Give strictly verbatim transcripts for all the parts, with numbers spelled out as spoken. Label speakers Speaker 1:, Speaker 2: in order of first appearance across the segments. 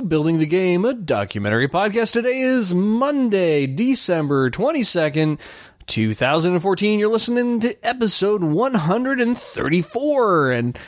Speaker 1: Building the Game, a documentary podcast. Today is Monday, December twenty-second, two thousand fourteen. You're listening to episode one hundred thirty-four, and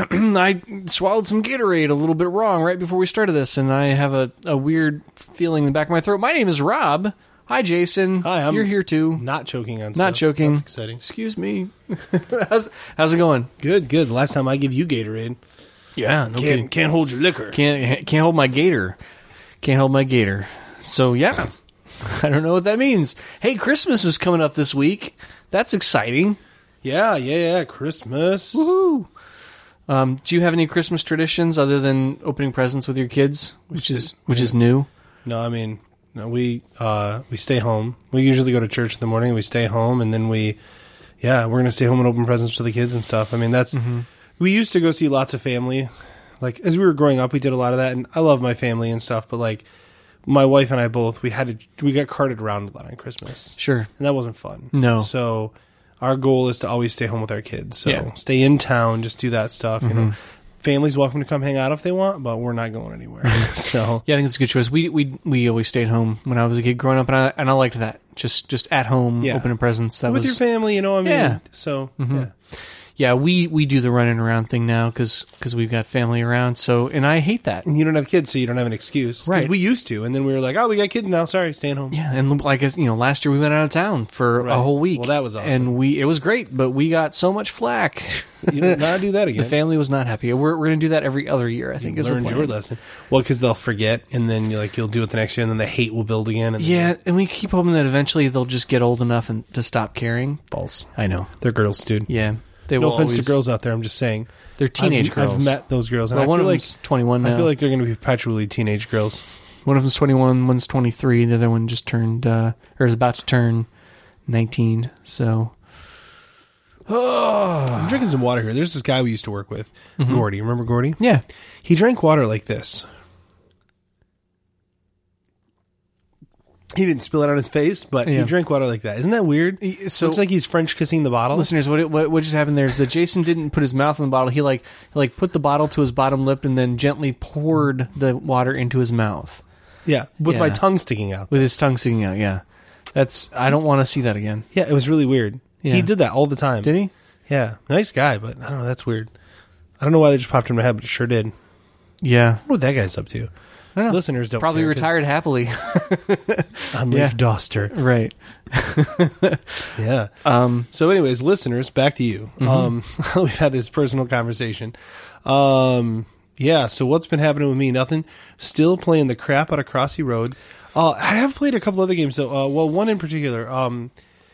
Speaker 1: I swallowed some Gatorade a little bit wrong right before we started this, and I have a, a weird feeling in the back of my throat. My name is Rob. Hi, Jason.
Speaker 2: Hi, I'm
Speaker 1: You're here too.
Speaker 2: Not choking on
Speaker 1: Not
Speaker 2: stuff.
Speaker 1: choking.
Speaker 2: That's exciting.
Speaker 1: Excuse me. how's, how's it going?
Speaker 2: Good, good. Last time I give you Gatorade.
Speaker 1: Yeah, no
Speaker 2: Can't,
Speaker 1: kidding.
Speaker 2: can't hold your liquor.
Speaker 1: Can't can't hold my gator. Can't hold my gator. So yeah, I don't know what that means. Hey, Christmas is coming up this week. That's exciting.
Speaker 2: Yeah, yeah, yeah. Christmas.
Speaker 1: Woohoo! Um, do you have any Christmas traditions other than opening presents with your kids, which is which
Speaker 2: yeah.
Speaker 1: is new?
Speaker 2: No, I mean, no, we uh, we stay home. We usually go to church in the morning. We stay home, and then we, yeah, we're gonna stay home and open presents for the kids and stuff. I mean, that's. Mm-hmm. We used to go see lots of family. Like, as we were growing up, we did a lot of that, and I love my family and stuff, but, like, my wife and I both, we had to, we got carted around a lot on Christmas.
Speaker 1: Sure.
Speaker 2: And that wasn't fun.
Speaker 1: No.
Speaker 2: So, our goal is to always stay home with our kids. So,
Speaker 1: Yeah.
Speaker 2: stay in town, just do that stuff,
Speaker 1: Mm-hmm.
Speaker 2: you know. Family's welcome to come hang out if they want, but we're not going anywhere. So,
Speaker 1: Yeah, I think it's a good choice. We we we always stayed home when I was a kid growing up, and I and I liked that. Just just at home,
Speaker 2: Yeah.
Speaker 1: opening presents. That
Speaker 2: with
Speaker 1: was
Speaker 2: your family, you know, I mean,
Speaker 1: Yeah.
Speaker 2: so,
Speaker 1: Mm-hmm.
Speaker 2: yeah.
Speaker 1: Yeah, we, we do the running around thing now because we've got family around. So, and I hate that.
Speaker 2: And you don't have kids, so you don't have an excuse. 'Cause
Speaker 1: Right.
Speaker 2: we used to, and then we were like, oh, we got kids now, sorry, staying home.
Speaker 1: Yeah, and like you know, last year we went out of town for
Speaker 2: Right.
Speaker 1: a whole week.
Speaker 2: Well, that was awesome.
Speaker 1: and we it was great, but we got so much flack.
Speaker 2: You don't not do that
Speaker 1: The
Speaker 2: again.
Speaker 1: family was not happy. We're we're gonna do that every other year. I think is the
Speaker 2: Learned
Speaker 1: plan.
Speaker 2: your lesson. Well, because they'll forget, and then you like you'll do it the next year, and then the hate will build again. And
Speaker 1: Yeah, and we keep hoping that eventually they'll just get old enough and to stop caring.
Speaker 2: false.
Speaker 1: I know.
Speaker 2: They're girls, dude.
Speaker 1: Yeah, they
Speaker 2: No
Speaker 1: will
Speaker 2: offense
Speaker 1: always,
Speaker 2: to girls out there. I'm just saying.
Speaker 1: They're teenage
Speaker 2: I've,
Speaker 1: girls.
Speaker 2: I've met those girls, and
Speaker 1: Well,
Speaker 2: I
Speaker 1: one
Speaker 2: feel
Speaker 1: of
Speaker 2: like
Speaker 1: them's twenty-one now.
Speaker 2: I feel like they're going to be perpetually teenage girls.
Speaker 1: One of them's twenty-one, one's twenty-three. The other one just turned uh, or is about to turn nineteen. So. Oh.
Speaker 2: I'm drinking some water here. There's this guy we used to work with,
Speaker 1: Mm-hmm.
Speaker 2: Gordy. Remember Gordy?
Speaker 1: Yeah.
Speaker 2: He drank water like this. He didn't spill it on his face, but
Speaker 1: Yeah.
Speaker 2: he drank water like that. Isn't that weird?
Speaker 1: So
Speaker 2: Looks like he's French kissing the bottle.
Speaker 1: listeners, what, what what just happened there is that Jason didn't put his mouth in the bottle. He like he like put the bottle to his bottom lip and then gently poured the water into his mouth
Speaker 2: Yeah, with my
Speaker 1: Yeah.
Speaker 2: tongue sticking out.
Speaker 1: with his tongue sticking out. Yeah, that's I don't want to see that again.
Speaker 2: Yeah, it was really weird.
Speaker 1: Yeah.
Speaker 2: He did that all the time.
Speaker 1: Did he?
Speaker 2: Yeah, nice guy, but I don't know. That's weird. I don't know why they just popped in my head, but it sure did. I
Speaker 1: Yeah,
Speaker 2: wonder what that guy's up to.
Speaker 1: I don't know.
Speaker 2: Listeners don't
Speaker 1: Probably
Speaker 2: care 'cause
Speaker 1: retired happily.
Speaker 2: on Lake
Speaker 1: Yeah.
Speaker 2: Doster.
Speaker 1: Right.
Speaker 2: Yeah.
Speaker 1: Um.
Speaker 2: So, anyways, listeners, back to you.
Speaker 1: Mm-hmm.
Speaker 2: Um, we've had this personal conversation. Um, yeah. So, what's been happening with me? Nothing. Still playing the crap out of Crossy Road. Uh, I have played a couple other games though. Uh, well, one in particular. Um,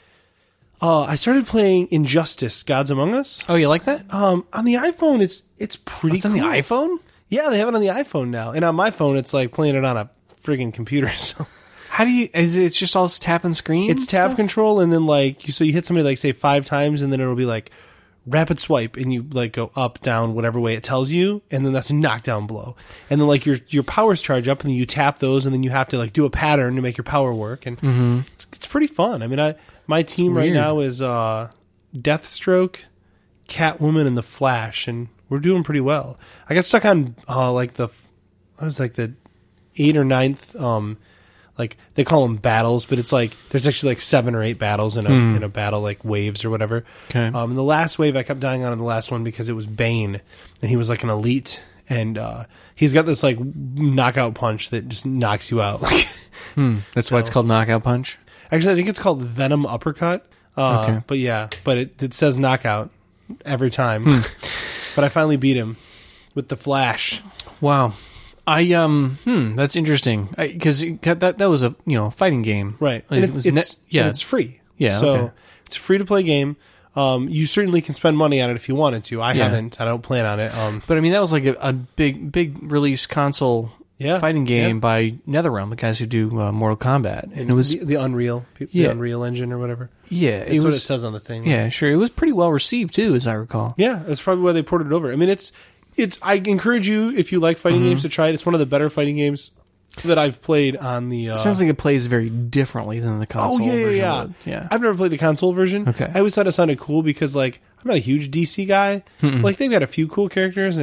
Speaker 2: uh, I started playing Injustice: Gods Among Us.
Speaker 1: Oh, you like that?
Speaker 2: Um, on the iPhone, it's it's pretty.
Speaker 1: It's on
Speaker 2: cool.
Speaker 1: the iPhone.
Speaker 2: Yeah, they have it on the iPhone now, and on my phone, it's like playing it on a friggin' computer. So
Speaker 1: How do you? Is it, it's just all tapping screen?
Speaker 2: it's tab
Speaker 1: stuff?
Speaker 2: control, and then like you, so you hit somebody like say five times, and then it'll be like rapid swipe, and you like go up, down, whatever way it tells you, and then that's a knockdown blow, and then like your your powers charge up, and then you tap those, and then you have to like do a pattern to make your power work, and mm-hmm. it's, it's pretty fun. I mean, I my team right
Speaker 1: weird.
Speaker 2: now is uh, Deathstroke, Catwoman, and the Flash, and we're doing pretty well. I got stuck on uh, like the I was like the eight or ninth. Um, like they call them battles, but it's like there's actually like seven or eight battles in a
Speaker 1: Hmm.
Speaker 2: in a battle, like waves or whatever.
Speaker 1: Okay.
Speaker 2: Um, and the last wave I kept dying on in the last one because it was Bane, and he was like an elite, and uh, he's got this like knockout punch that just knocks you out.
Speaker 1: Hmm. That's why it's called Knockout Punch.
Speaker 2: Actually, I think it's called Venom Uppercut. Uh,
Speaker 1: Okay.
Speaker 2: But yeah, but it, it says knockout every time.
Speaker 1: Hmm.
Speaker 2: But I finally beat him with the Flash.
Speaker 1: Wow. I um hmm that's interesting because that that was a you know fighting game,
Speaker 2: Right.
Speaker 1: It
Speaker 2: And it-
Speaker 1: was
Speaker 2: it's,
Speaker 1: net- yeah
Speaker 2: and it's free.
Speaker 1: Yeah,
Speaker 2: So
Speaker 1: okay.
Speaker 2: it's a free to play game. Um, you certainly can spend money on it if you wanted to. I
Speaker 1: Yeah.
Speaker 2: haven't. I don't plan on it. Um,
Speaker 1: but I mean that was like a, a big big release console
Speaker 2: yeah.
Speaker 1: fighting game
Speaker 2: yeah.
Speaker 1: by NetherRealm, the guys who do uh, Mortal Kombat, and it was
Speaker 2: the, the Unreal, the
Speaker 1: Yeah.
Speaker 2: Unreal Engine or whatever.
Speaker 1: yeah
Speaker 2: That's
Speaker 1: it
Speaker 2: what
Speaker 1: was
Speaker 2: it says on the thing.
Speaker 1: yeah sure it was pretty well received too, as I recall.
Speaker 2: Yeah, that's probably why they ported it over. I mean, it's it's. I encourage you if you like fighting
Speaker 1: Mm-hmm.
Speaker 2: games to try it. It's one of the better fighting games that I've played on the. Uh,
Speaker 1: It sounds like it plays very differently than the
Speaker 2: oh
Speaker 1: console
Speaker 2: yeah, yeah,
Speaker 1: version
Speaker 2: yeah.
Speaker 1: of it. yeah.
Speaker 2: I've never played the console version.
Speaker 1: Okay.
Speaker 2: I always thought it sounded cool because like I'm not a huge D C guy. Like they've got a few cool characters, and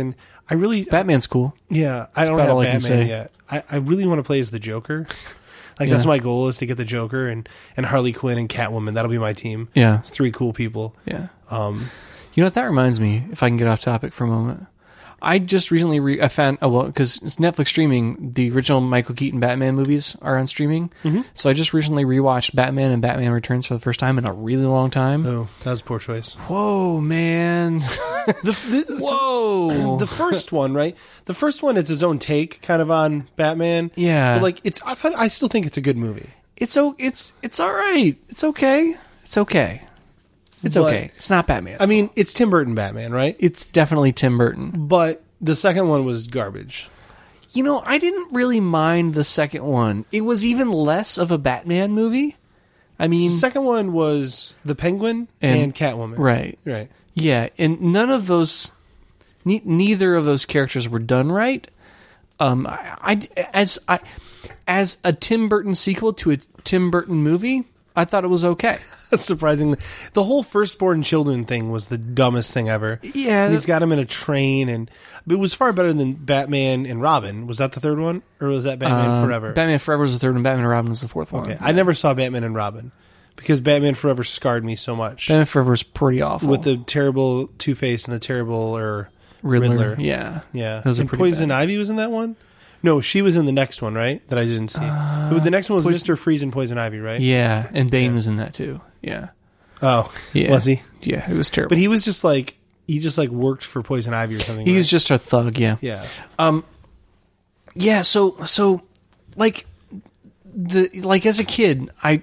Speaker 2: I really
Speaker 1: Batman's cool.
Speaker 2: Yeah, I don't
Speaker 1: about
Speaker 2: have
Speaker 1: all I can
Speaker 2: Batman
Speaker 1: say.
Speaker 2: yet. I, I really want to play as the Joker. Like
Speaker 1: Yeah.
Speaker 2: that's my goal is to get the Joker and, and Harley Quinn and Catwoman. That'll be my team.
Speaker 1: Yeah,
Speaker 2: Three cool people.
Speaker 1: yeah.
Speaker 2: Um,
Speaker 1: You know what? That reminds me, if I can get off topic for a moment. I just recently re- I found, oh, well, because it's Netflix streaming, the original Michael Keaton Batman movies are on streaming. Mm-hmm. So I just recently rewatched Batman and Batman Returns for the first time in a really long time.
Speaker 2: oh, that was a poor choice.
Speaker 1: Whoa, man.
Speaker 2: The, the, so
Speaker 1: Whoa.
Speaker 2: the first one, right? The first one, it's its own take, kind of on Batman.
Speaker 1: Yeah.
Speaker 2: But like it's, I thought, I still think it's a good movie.
Speaker 1: It's, o- it's, it's all right. It's okay. It's okay. It's
Speaker 2: But-
Speaker 1: okay. It's not Batman.
Speaker 2: I mean, it's Tim Burton Batman, right?
Speaker 1: It's definitely Tim Burton.
Speaker 2: But the second one was garbage.
Speaker 1: You know, I didn't really mind the second one. It was even less of a Batman movie. I mean,
Speaker 2: The second one was the Penguin and,
Speaker 1: And-
Speaker 2: Catwoman.
Speaker 1: right.
Speaker 2: Right.
Speaker 1: Yeah, and none of those, ne- neither of those characters were done right. Um, I, I- as I, as a Tim Burton sequel to a Tim Burton movie, I thought it was okay.
Speaker 2: Surprisingly, the whole firstborn children thing was the dumbest thing ever.
Speaker 1: Yeah,
Speaker 2: And he's got him in a train, and but it was far better than Batman and Robin. Was that the third one, or was that Batman
Speaker 1: uh,
Speaker 2: Forever?
Speaker 1: Batman Forever was the third one. Batman and Robin was the fourth one.
Speaker 2: okay, I never saw Batman and Robin because Batman Forever scarred me so much
Speaker 1: Batman Forever was pretty awful
Speaker 2: with the terrible Two Face and the terrible or
Speaker 1: Riddler.
Speaker 2: Riddler.
Speaker 1: Yeah,
Speaker 2: Yeah,
Speaker 1: those are
Speaker 2: and
Speaker 1: pretty
Speaker 2: Poison
Speaker 1: bad.
Speaker 2: Ivy was in that one. No, she was in the next one, right? That I didn't see.
Speaker 1: Uh,
Speaker 2: the next one was
Speaker 1: Poison-
Speaker 2: Mister Freeze and Poison Ivy, right?
Speaker 1: Yeah, and Bane
Speaker 2: Yeah.
Speaker 1: was in that too. Yeah,
Speaker 2: Oh,
Speaker 1: yeah.
Speaker 2: was he?
Speaker 1: Yeah, it was terrible.
Speaker 2: But he was just like he just like worked for Poison Ivy or something.
Speaker 1: he
Speaker 2: right?
Speaker 1: was just a thug. Yeah.
Speaker 2: yeah.
Speaker 1: Um, yeah. So, so, like, the like as a kid, I,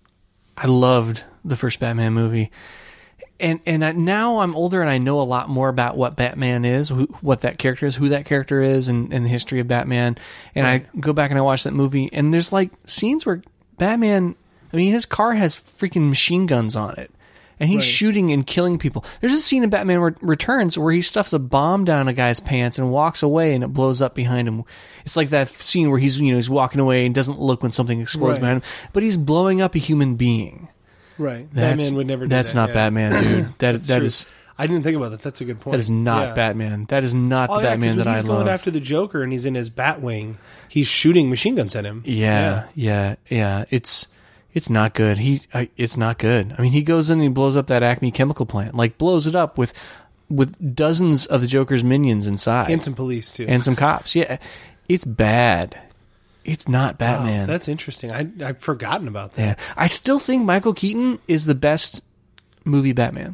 Speaker 1: I loved the first Batman movie, and and I, now I'm older and I know a lot more about what Batman is, who, what that character is, who that character is, and, and the history of Batman. And
Speaker 2: Right.
Speaker 1: I go back and I watch that movie, and there's like scenes where Batman. I mean, his car has freaking machine guns on it. And he's
Speaker 2: Right.
Speaker 1: shooting and killing people. There's a scene in Batman Re- Returns where he stuffs a bomb down a guy's pants and walks away, and it blows up behind him. It's like that scene where he's, you know, he's walking away and doesn't look when something explodes
Speaker 2: Right.
Speaker 1: behind him, but he's blowing up a human being.
Speaker 2: Right.
Speaker 1: That's,
Speaker 2: Batman would never do
Speaker 1: That's
Speaker 2: that.
Speaker 1: not
Speaker 2: yeah.
Speaker 1: Batman, dude. That
Speaker 2: That's
Speaker 1: that
Speaker 2: true.
Speaker 1: is
Speaker 2: I didn't think about that. That's a good point.
Speaker 1: that is not
Speaker 2: Yeah.
Speaker 1: Batman. That is not
Speaker 2: Oh,
Speaker 1: the
Speaker 2: yeah, 'cause
Speaker 1: Batman
Speaker 2: when
Speaker 1: that I
Speaker 2: he's going
Speaker 1: love.
Speaker 2: after the Joker and he's in his Batwing, he's shooting machine guns at him.
Speaker 1: Yeah, yeah, yeah. It's it's not good. He I, it's not good. I mean, he goes in and he blows up that Acme chemical plant, like blows it up with with dozens of the Joker's minions inside
Speaker 2: And some police too.
Speaker 1: and some cops. Yeah, it's bad. It's not
Speaker 2: Wow,
Speaker 1: Batman.
Speaker 2: that's interesting. I I've forgotten about
Speaker 1: yeah,
Speaker 2: that.
Speaker 1: I still think Michael Keaton is the best movie Batman.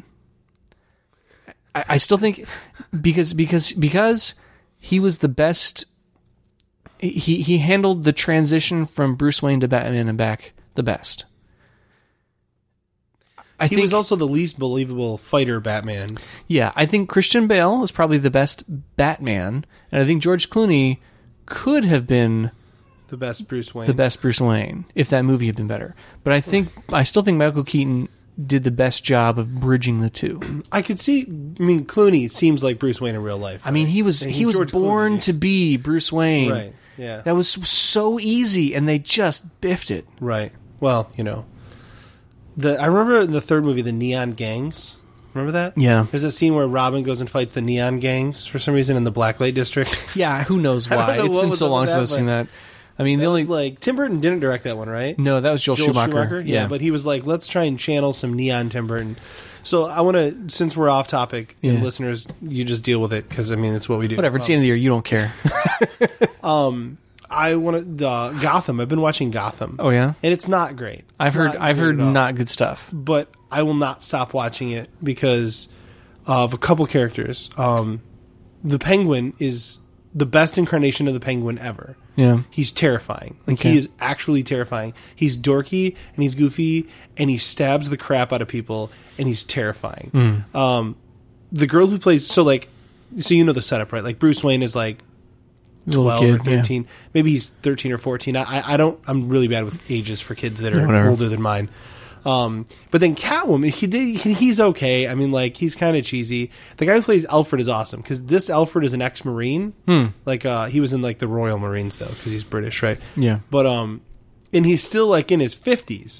Speaker 1: I, I still think because because because he was the best. He he handled the transition from Bruce Wayne to Batman and back the best. I
Speaker 2: He
Speaker 1: think
Speaker 2: was also the least believable fighter Batman.
Speaker 1: yeah, I think Christian Bale is probably the best Batman, and I think George Clooney could have been
Speaker 2: The best Bruce Wayne.
Speaker 1: the best Bruce Wayne if that movie had been better. But I think I still think Michael Keaton did the best job of bridging the two.
Speaker 2: I could see. I mean, Clooney seems like Bruce Wayne in real life.
Speaker 1: I mean,
Speaker 2: right?
Speaker 1: he was
Speaker 2: And
Speaker 1: he
Speaker 2: he's
Speaker 1: was
Speaker 2: George
Speaker 1: born
Speaker 2: Clooney.
Speaker 1: to be Bruce Wayne.
Speaker 2: Right. Yeah.
Speaker 1: That was so easy, and they just biffed it.
Speaker 2: Right. Well, you know, the I remember in the third movie, the Neon Gangs. Remember that?
Speaker 1: Yeah.
Speaker 2: There's a scene where Robin goes and fights the Neon Gangs for some reason in the Blacklight District.
Speaker 1: Yeah, who knows
Speaker 2: I don't
Speaker 1: why?
Speaker 2: know
Speaker 1: It's
Speaker 2: what
Speaker 1: been
Speaker 2: was
Speaker 1: so
Speaker 2: up
Speaker 1: long
Speaker 2: with
Speaker 1: since I've
Speaker 2: that,
Speaker 1: seen
Speaker 2: but-
Speaker 1: that. I mean, the
Speaker 2: That
Speaker 1: only
Speaker 2: was like Tim Burton didn't direct that one, right?
Speaker 1: no, that was Joel,
Speaker 2: Joel
Speaker 1: Schumacher.
Speaker 2: Schumacher. Yeah,
Speaker 1: Yeah,
Speaker 2: but he was like, let's try and channel some neon Tim Burton. So I want to, since we're off topic, and
Speaker 1: Yeah.
Speaker 2: listeners, you just deal with it because I mean it's what we do.
Speaker 1: whatever. It's the end of the year. You don't care.
Speaker 2: Um, I want to uh, Gotham. I've been watching Gotham.
Speaker 1: Oh yeah,
Speaker 2: and it's not great. It's
Speaker 1: I've heard.
Speaker 2: not
Speaker 1: I've
Speaker 2: great
Speaker 1: heard
Speaker 2: at all.
Speaker 1: not good stuff.
Speaker 2: But I will not stop watching it because of a couple characters. Um, the Penguin is the best incarnation of the Penguin ever.
Speaker 1: Yeah,
Speaker 2: He's terrifying. Like
Speaker 1: Okay.
Speaker 2: he is actually terrifying. He's dorky and he's goofy and he stabs the crap out of people and he's terrifying.
Speaker 1: Hmm.
Speaker 2: Um, the girl who plays so like so you know the setup, right? Like Bruce Wayne is like
Speaker 1: Little
Speaker 2: twelve
Speaker 1: kid,
Speaker 2: or thirteen. Maybe he's thirteen or fourteen. I I- I don't I'm really bad with ages for kids that are
Speaker 1: Whatever.
Speaker 2: older than mine. Um, but then Catwoman, he did. He, he's okay. I mean, like he's kind of cheesy. The guy who plays Alfred is awesome because this Alfred is an ex-marine.
Speaker 1: Hmm.
Speaker 2: Like uh, he was in like the Royal Marines though, because he's British, right?
Speaker 1: Yeah.
Speaker 2: But um, and he's still like in his fifties.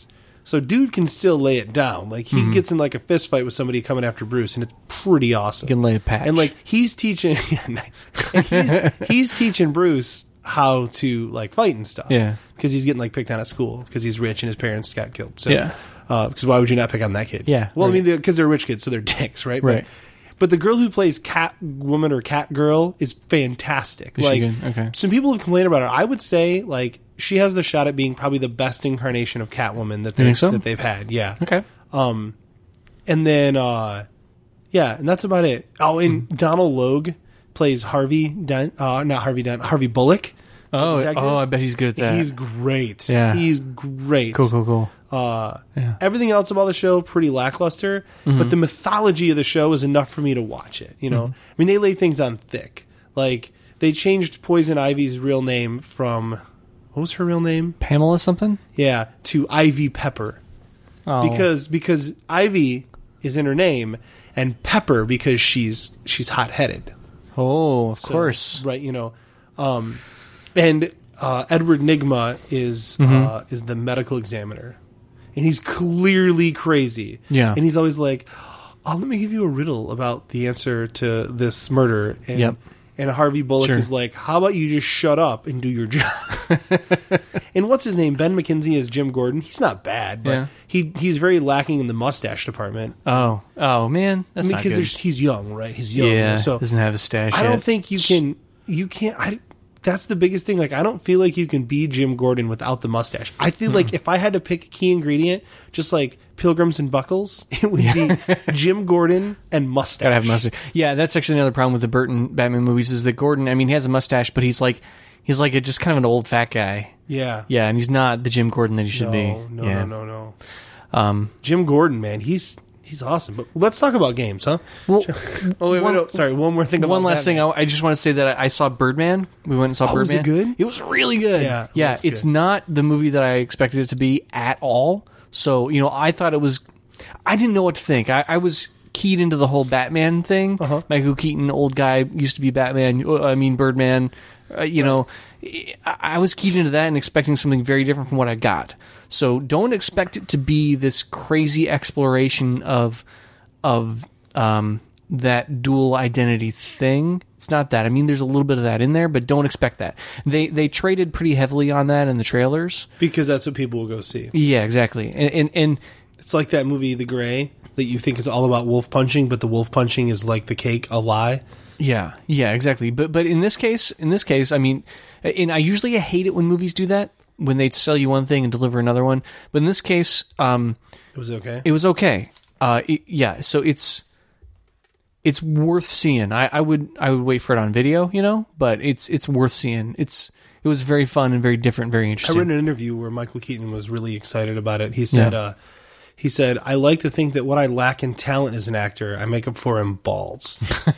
Speaker 2: So dude can still lay it down. Like he
Speaker 1: Mm-hmm.
Speaker 2: gets in like a fist fight with somebody coming after Bruce, and it's pretty awesome.
Speaker 1: You can lay a patch.
Speaker 2: And like he's teaching, yeah, nice. And he's he's teaching Bruce how to like fight and stuff.
Speaker 1: Yeah.
Speaker 2: because he's getting like picked on at school because he's rich and his parents got killed. So,
Speaker 1: Yeah.
Speaker 2: Because uh, why would you not pick on that kid?
Speaker 1: Yeah,
Speaker 2: Well,
Speaker 1: right.
Speaker 2: I mean, because they're rich kids, so they're dicks, right?
Speaker 1: Right.
Speaker 2: But, but the girl who plays Catwoman or Catgirl is fantastic.
Speaker 1: Is
Speaker 2: like,
Speaker 1: she good? Okay.
Speaker 2: Some people have complained about her. I would say like she has the shot at being probably the best incarnation of Catwoman that they
Speaker 1: think so?
Speaker 2: that they've had. Yeah.
Speaker 1: Okay.
Speaker 2: Um, and then uh, yeah, and that's about it. Oh, and
Speaker 1: Hmm.
Speaker 2: Donald Logue plays Harvey Dent. Uh, not Harvey Dent. Harvey Bullock.
Speaker 1: Oh,
Speaker 2: Detective.
Speaker 1: oh, I bet he's good at that.
Speaker 2: He's great.
Speaker 1: Yeah.
Speaker 2: He's great.
Speaker 1: cool, cool, cool.
Speaker 2: Uh,
Speaker 1: Yeah.
Speaker 2: Everything else about the show pretty lackluster,
Speaker 1: Mm-hmm.
Speaker 2: but the mythology of the show is enough for me to watch it. You know,
Speaker 1: Mm-hmm.
Speaker 2: I mean, they lay things on thick. Like they changed Poison Ivy's real name from what was her real name?
Speaker 1: Pamela something?
Speaker 2: Yeah, to Ivy Pepper
Speaker 1: Oh.
Speaker 2: because because Ivy is in her name and Pepper because she's she's hot headed.
Speaker 1: Oh, of
Speaker 2: So,
Speaker 1: course.
Speaker 2: right? You know, um, and uh, Edward Nygma is
Speaker 1: Mm-hmm.
Speaker 2: uh, is the medical examiner, and he's clearly crazy.
Speaker 1: Yeah.
Speaker 2: and he's always like, "Oh, let me give you a riddle about the answer to this murder." And,
Speaker 1: Yep.
Speaker 2: And Harvey Bullock
Speaker 1: Sure.
Speaker 2: is like, "How about you just shut up and do your job?" And what's his name? Ben McKenzie as Jim Gordon. He's not bad, but
Speaker 1: Yeah.
Speaker 2: he he's very lacking in the mustache department.
Speaker 1: Oh, oh man, that's
Speaker 2: I mean,
Speaker 1: not
Speaker 2: because
Speaker 1: good.
Speaker 2: there's- he's young, right? He's young,
Speaker 1: Yeah,
Speaker 2: so
Speaker 1: doesn't have a stash.
Speaker 2: I don't
Speaker 1: yet.
Speaker 2: think you can. You can't. I, that's the biggest thing. Like, I don't feel like you can be Jim Gordon without the mustache. I feel like if I had to pick a key ingredient, just like Pilgrims and Buckles, it would be Jim Gordon and mustache.
Speaker 1: Gotta have a mustache. Yeah, that's actually another problem with the Burton Batman movies is that Gordon. I mean, he has a mustache, but he's like, he's like a, just kind of an old fat guy.
Speaker 2: Yeah.
Speaker 1: Yeah, and he's not the Jim Gordon that he should
Speaker 2: No,
Speaker 1: be.
Speaker 2: no,
Speaker 1: yeah.
Speaker 2: no, no, no.
Speaker 1: Um,
Speaker 2: Jim Gordon, man, he's he's awesome. But let's talk about games, huh?
Speaker 1: well,
Speaker 2: Oh wait, wait,
Speaker 1: one-
Speaker 2: no, sorry. One more thing. About
Speaker 1: one last
Speaker 2: Batman.
Speaker 1: thing, I, I just want to say that I, I saw Birdman. We went and saw
Speaker 2: Oh, was
Speaker 1: Birdman.
Speaker 2: it good?
Speaker 1: It was really good.
Speaker 2: Yeah, it
Speaker 1: yeah.
Speaker 2: looks
Speaker 1: It's
Speaker 2: good.
Speaker 1: not the movie that I expected it to be at all. So you know, I thought it was. I didn't know what to think. I, I was keyed into the whole Batman thing.
Speaker 2: Uh-huh.
Speaker 1: Michael Keaton, old guy, used to be Batman. uh, I mean Birdman. Uh, you know, I, I was keyed into that and expecting something very different from what I got. So don't expect it to be this crazy exploration of of um, that dual identity thing. It's not that. I mean, there's a little bit of that in there, but don't expect that. They they traded pretty heavily on that in the trailers.
Speaker 2: because that's what people will go see.
Speaker 1: Yeah, exactly. And and, and
Speaker 2: It's like that movie, The Gray, that you think is all about wolf punching, but the wolf punching is like the cake, a lie.
Speaker 1: yeah, yeah, exactly. But but in this case, in this case, I mean, and I usually hate it when movies do that, when they sell you one thing and deliver another one. But in this case, um,
Speaker 2: It was okay.
Speaker 1: it was okay. Uh, it, yeah, so it's it's worth seeing. I, I would I would wait for it on video, you know, but it's it's worth seeing. It's it was very fun and very different, very
Speaker 2: I
Speaker 1: interesting.
Speaker 2: read an interview where Michael Keaton was really excited about it. He said,
Speaker 1: Yeah.
Speaker 2: uh, "He said I like to think that what I lack in talent as an actor, I make up for in balls,"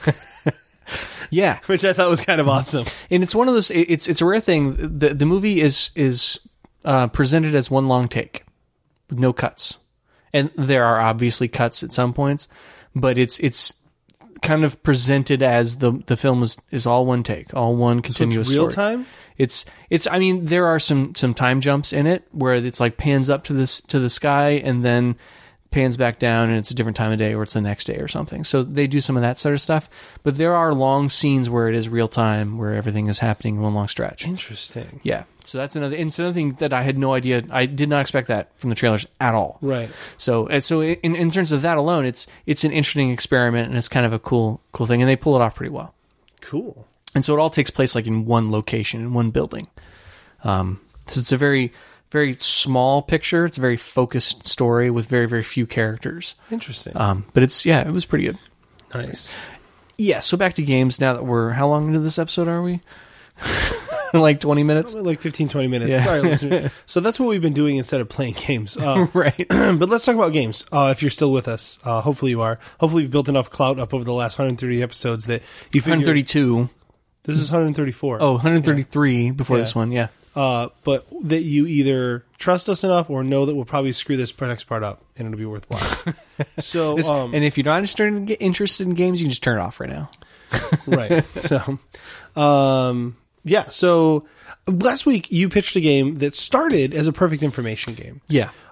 Speaker 1: Yeah,
Speaker 2: which I thought was kind of awesome.
Speaker 1: and it's one of those. it- It's it's a rare thing. The the movie is is uh, presented as one long take with no cuts, and there are obviously cuts at some points, but it's it's kind of presented as the the film is, is all one take, all one
Speaker 2: So
Speaker 1: continuous
Speaker 2: it's real
Speaker 1: story.
Speaker 2: time.
Speaker 1: It's it's. I mean, there are some some time jumps in it where it's like pans up to this to the sky and then pans back down, and it's a different time of day, or it's the next day or something. So they do some of that sort of stuff. But there are long scenes where it is real time, where everything is happening in one long stretch.
Speaker 2: Interesting.
Speaker 1: Yeah. So that's another. It's another thing that I had no idea. I did not expect that from the trailers at all.
Speaker 2: Right.
Speaker 1: So and so in, in terms of that alone, it's it's an interesting experiment, and it's kind of a cool cool thing, and they pull it off pretty well.
Speaker 2: Cool.
Speaker 1: And so it all takes place like in one location, in one building. Um, so it's a very, very small picture. It's a very focused story with very, very few characters.
Speaker 2: Interesting.
Speaker 1: Um, but it's, yeah, it was pretty good.
Speaker 2: Nice.
Speaker 1: Yeah, so back to games now that we're, how long into this episode are we? Like twenty minutes?
Speaker 2: Like fifteen, twenty minutes.
Speaker 1: Yeah.
Speaker 2: Sorry, listeners. So that's what we've been doing instead of playing games. Uh,
Speaker 1: Right.
Speaker 2: but let's talk about games. Uh, if you're still with us, uh, hopefully you are. Hopefully you've built enough clout up over the last one hundred thirty episodes that you figure...
Speaker 1: one thirty-two.
Speaker 2: This is one hundred thirty-four.
Speaker 1: Oh, one thirty-three before
Speaker 2: Yeah.
Speaker 1: this one, yeah.
Speaker 2: Uh, but that you either trust us enough or know that we'll probably screw this next part up and it'll be worthwhile. So,
Speaker 1: This-
Speaker 2: um,
Speaker 1: and if you're not interested, interested in games, you can just turn it off right now.
Speaker 2: right. So, um, yeah. So last week you pitched a game that started as a perfect information game.
Speaker 1: Yeah.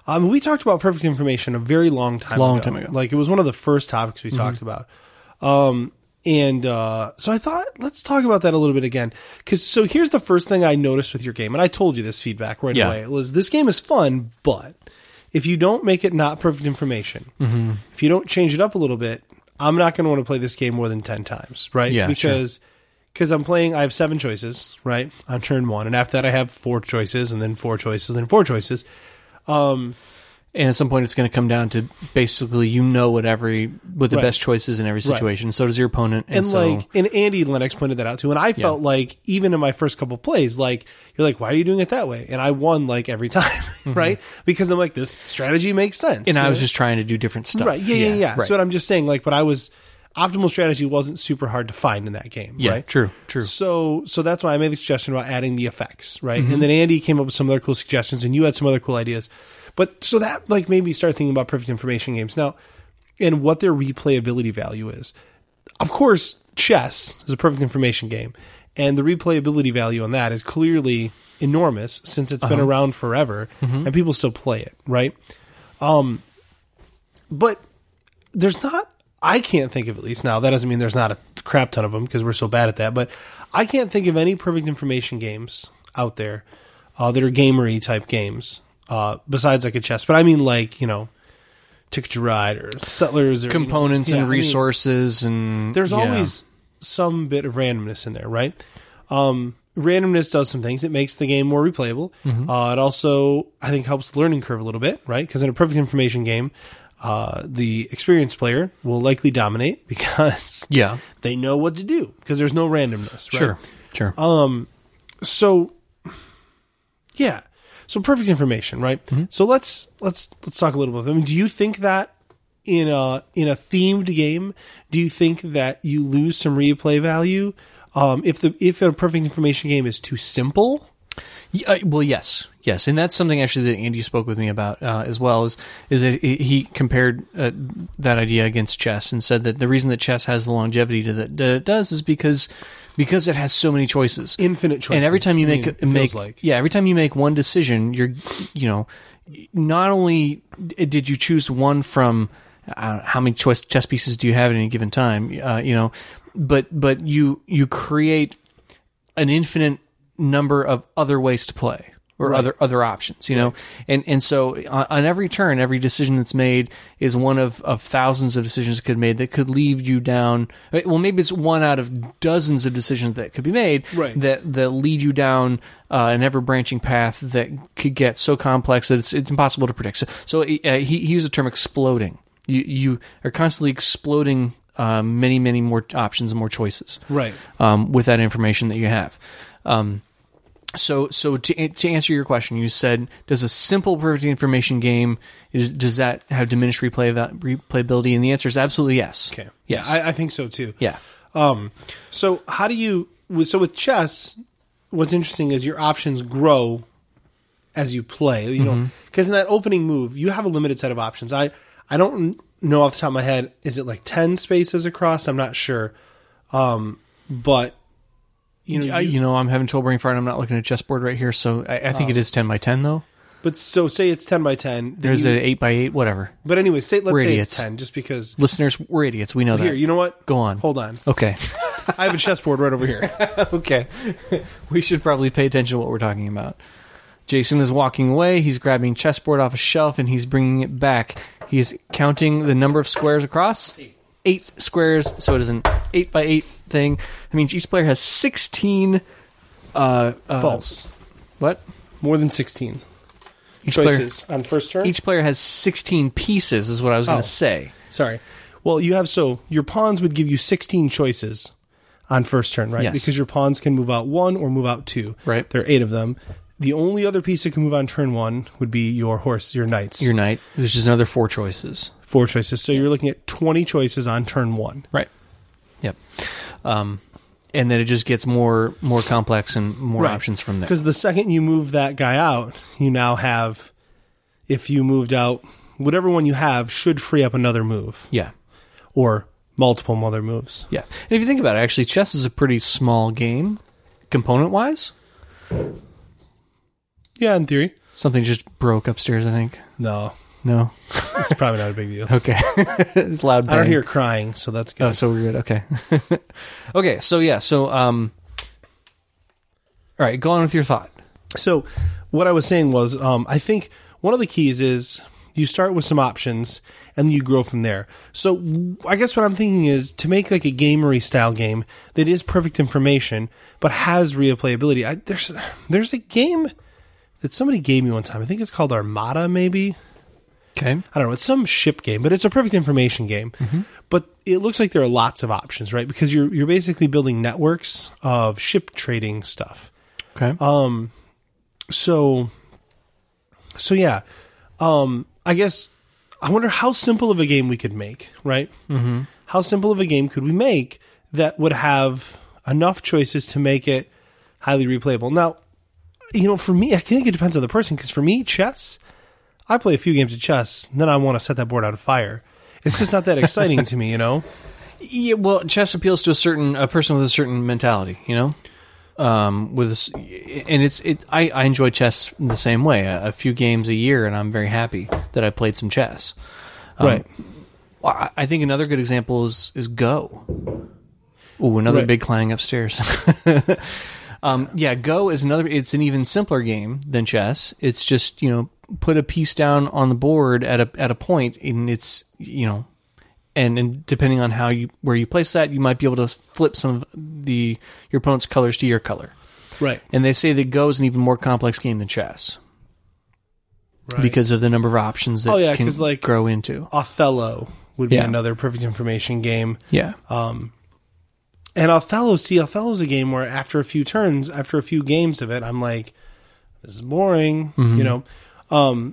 Speaker 2: Um, we talked about perfect information a very long time
Speaker 1: Long
Speaker 2: ago.
Speaker 1: time ago.
Speaker 2: Like, it was one of the first topics we mm-hmm. talked about. Um, and uh, so I thought, let's talk about that a little bit again. Because so here's the first thing I noticed with your game, and I told you this feedback right
Speaker 1: yeah.
Speaker 2: away. It was, this game is fun, but if you don't make it not perfect information, mm-hmm. if you don't change it up a little bit, I'm not going to want to play this game more than ten times, right?
Speaker 1: Yeah,
Speaker 2: because
Speaker 1: sure.
Speaker 2: Because I'm playing, I have seven choices, right, on turn one. And after that, I have four choices, and then four choices, and then four choices. Um,
Speaker 1: and at some point, it's going to come down to basically, you know what every what the right. best choice is in every situation. Right. So does your opponent. And,
Speaker 2: and
Speaker 1: so,
Speaker 2: like, and Andy Lennox pointed that out too. And I felt yeah. like, even in my first couple plays, like, you're like, why are you doing it that way? And I won like every time, mm-hmm. right? Because I'm like, this strategy makes sense.
Speaker 1: And I
Speaker 2: know?
Speaker 1: was just trying to do different stuff.
Speaker 2: Right. Yeah, yeah, yeah. yeah.
Speaker 1: Right.
Speaker 2: So what I'm just saying, like, but I was. Optimal strategy wasn't super hard to find in that game,
Speaker 1: yeah,
Speaker 2: right?
Speaker 1: True, true.
Speaker 2: So, so that's why I made the suggestion about adding the effects, right? Mm-hmm. And then Andy came up with some other cool suggestions, and you had some other cool ideas. But so that like made me start thinking about perfect information games now, and what their replayability value is. Of course, chess is a perfect information game, and the replayability value on that is clearly enormous since it's uh-huh. been around forever, mm-hmm. and people still play it, right? Um, but there's not. I can't think of, at least now, that doesn't mean there's not a crap ton of them because we're so bad at that, but I can't think of any perfect information games out there uh, that are gamery type games uh, besides like a chess. But I mean like, you know, Ticket to Ride or Settlers. Or,
Speaker 1: components
Speaker 2: you know,
Speaker 1: and
Speaker 2: yeah,
Speaker 1: resources. I mean, and
Speaker 2: There's
Speaker 1: yeah.
Speaker 2: always some bit of randomness in there, right? Um, randomness does some things. It makes the game more replayable. Mm-hmm. Uh, it also, I think, helps the learning curve a little bit, right? Because in a perfect information game, Uh, the experienced player will likely dominate because
Speaker 1: yeah.
Speaker 2: they know what to do because there's no randomness, right?
Speaker 1: Sure, sure.
Speaker 2: Um, so yeah, so perfect information, right? Mm-hmm. So let's let's let's talk a little bit. I mean, do you think that in a in a themed game, do you think that you lose some replay value um, if the if a perfect information game is too simple?
Speaker 1: Uh, well, yes, yes, and that's something actually that Andy spoke with me about uh, as well. Is is that he compared uh, that idea against chess and said that the reason that chess has the longevity to that, that it does is because because it has so many choices,
Speaker 2: infinite choices,
Speaker 1: and every time you
Speaker 2: I
Speaker 1: make
Speaker 2: mean,
Speaker 1: make
Speaker 2: like.
Speaker 1: yeah, every time you make one decision, you're you know not only did you choose one from I don't know, how many choice chess pieces do you have at any given time, uh, you know, but but you you create an infinite number of other ways to play or right. other other options, you know, right. and and so on, on every turn, every decision that's made is one of, of thousands of decisions that could be made that could lead you down. Well, maybe it's one out of dozens of decisions that could be made
Speaker 2: right.
Speaker 1: that that lead you down uh, an ever branching path that could get so complex that it's it's impossible to predict. So, so uh, he he used the term exploding. You you are constantly exploding uh, many many more options and more choices,
Speaker 2: right?
Speaker 1: Um, with that information that you have. Um, so, so to to answer your question, you said, does a simple perfect information game is, does that have diminished replay replayability? And the answer is absolutely yes.
Speaker 2: Okay,
Speaker 1: yes,
Speaker 2: I, I think so too.
Speaker 1: Yeah.
Speaker 2: Um. So, how do you? So with chess, what's interesting is your options grow as you play. You know, because mm-hmm. in that opening move, you have a limited set of options. I I don't know off the top of my head. Is it like ten spaces across? I'm not sure. Um, but.
Speaker 1: You know, you, you know, I'm having trouble brain fart. I'm not looking at a chessboard right here, so I, I think um, it is ten by ten though.
Speaker 2: But so say it's ten by ten.
Speaker 1: There's
Speaker 2: you,
Speaker 1: an eight by eight, whatever.
Speaker 2: But anyway, say let's
Speaker 1: we're
Speaker 2: say
Speaker 1: idiots.
Speaker 2: It's ten, just because
Speaker 1: listeners, we're idiots. We know
Speaker 2: here,
Speaker 1: that.
Speaker 2: You know what?
Speaker 1: Go on.
Speaker 2: Hold on.
Speaker 1: Okay.
Speaker 2: I have a chessboard right over here.
Speaker 1: Okay. We should probably pay attention to what we're talking about. Jason is walking away. He's grabbing chessboard off a shelf and he's bringing it back. He's counting the number of squares across. Eight. Eight squares. So it is an eight by eight thing. That means each player has sixteen. Uh, uh,
Speaker 2: False.
Speaker 1: What?
Speaker 2: More than sixteen.
Speaker 1: Each
Speaker 2: choices
Speaker 1: player,
Speaker 2: on first turn?
Speaker 1: Each player has sixteen pieces, is what I was going to
Speaker 2: oh,
Speaker 1: say.
Speaker 2: Sorry. Well, you have, so, your pawns would give you sixteen choices on first turn, right?
Speaker 1: Yes.
Speaker 2: Because your pawns can move out one or move out two.
Speaker 1: Right.
Speaker 2: There are eight of them. The only other piece that can move on turn one would be your horse, your knights.
Speaker 1: Your knight. There's just another four choices.
Speaker 2: Four choices. So you're looking at twenty choices on turn one.
Speaker 1: Right. Yep. Um... And then it just gets more more complex and more
Speaker 2: right.
Speaker 1: options from there.
Speaker 2: Because the second you move that guy out, you now have, if you moved out, whatever one you have should free up another move.
Speaker 1: Yeah.
Speaker 2: Or multiple other moves.
Speaker 1: Yeah. And if you think about it, actually, chess is a pretty small game, component-wise.
Speaker 2: Yeah, in theory.
Speaker 1: Something just broke upstairs, I think.
Speaker 2: No,
Speaker 1: No.
Speaker 2: it's probably not a big deal.
Speaker 1: Okay. It's loud.
Speaker 2: I don't
Speaker 1: bang.
Speaker 2: hear crying, so that's good.
Speaker 1: Oh, so we're good. Okay. Okay. So yeah. So um. All right. Go on with your thought.
Speaker 2: So what I was saying was, um, I think one of the keys is you start with some options and you grow from there. So I guess what I'm thinking is to make like a gamery style game that is perfect information but has replayability. I, there's there's a game that somebody gave me one time. I think it's called Armada, maybe.
Speaker 1: Okay.
Speaker 2: I don't know. It's some ship game, but it's a perfect information game. Mm-hmm. But it looks like there are lots of options, right? Because you're you're basically building networks of ship trading stuff.
Speaker 1: Okay.
Speaker 2: Um. So. So yeah. Um. I guess. I wonder how simple of a game we could make, right?
Speaker 1: Mm-hmm.
Speaker 2: How simple of a game could we make that would have enough choices to make it highly replayable? Now, you know, for me, I think it depends on the person. Because for me, chess. I play a few games of chess, and then I want to set that board on fire. It's just not that exciting to me, you know?
Speaker 1: Yeah, well, chess appeals to a certain a person with a certain mentality, you know. Um, with this, and it's it. I, I enjoy chess the same way. A, a few games a year, and I'm very happy that I played some chess. Um,
Speaker 2: Right.
Speaker 1: I, I think another good example is is Go. Ooh, another
Speaker 2: Right.
Speaker 1: big clang upstairs. um, yeah, Go is another. It's an even simpler game than chess. It's just, you know, put a piece down on the board at a at a point, and it's, you know, and, and depending on how you where you place that, you might be able to flip some of the your opponent's colors to your color.
Speaker 2: Right.
Speaker 1: And they say that Go is an even more complex game than chess
Speaker 2: Right.
Speaker 1: because of the number of options that
Speaker 2: Oh, yeah,
Speaker 1: can
Speaker 2: 'cause, like,
Speaker 1: grow into.
Speaker 2: Othello would be
Speaker 1: Yeah.
Speaker 2: another perfect information game.
Speaker 1: Yeah.
Speaker 2: Um, and Othello, see, Othello's a game where after a few turns, after a few games of it, I'm like, this is boring,
Speaker 1: Mm-hmm.
Speaker 2: you know? Um,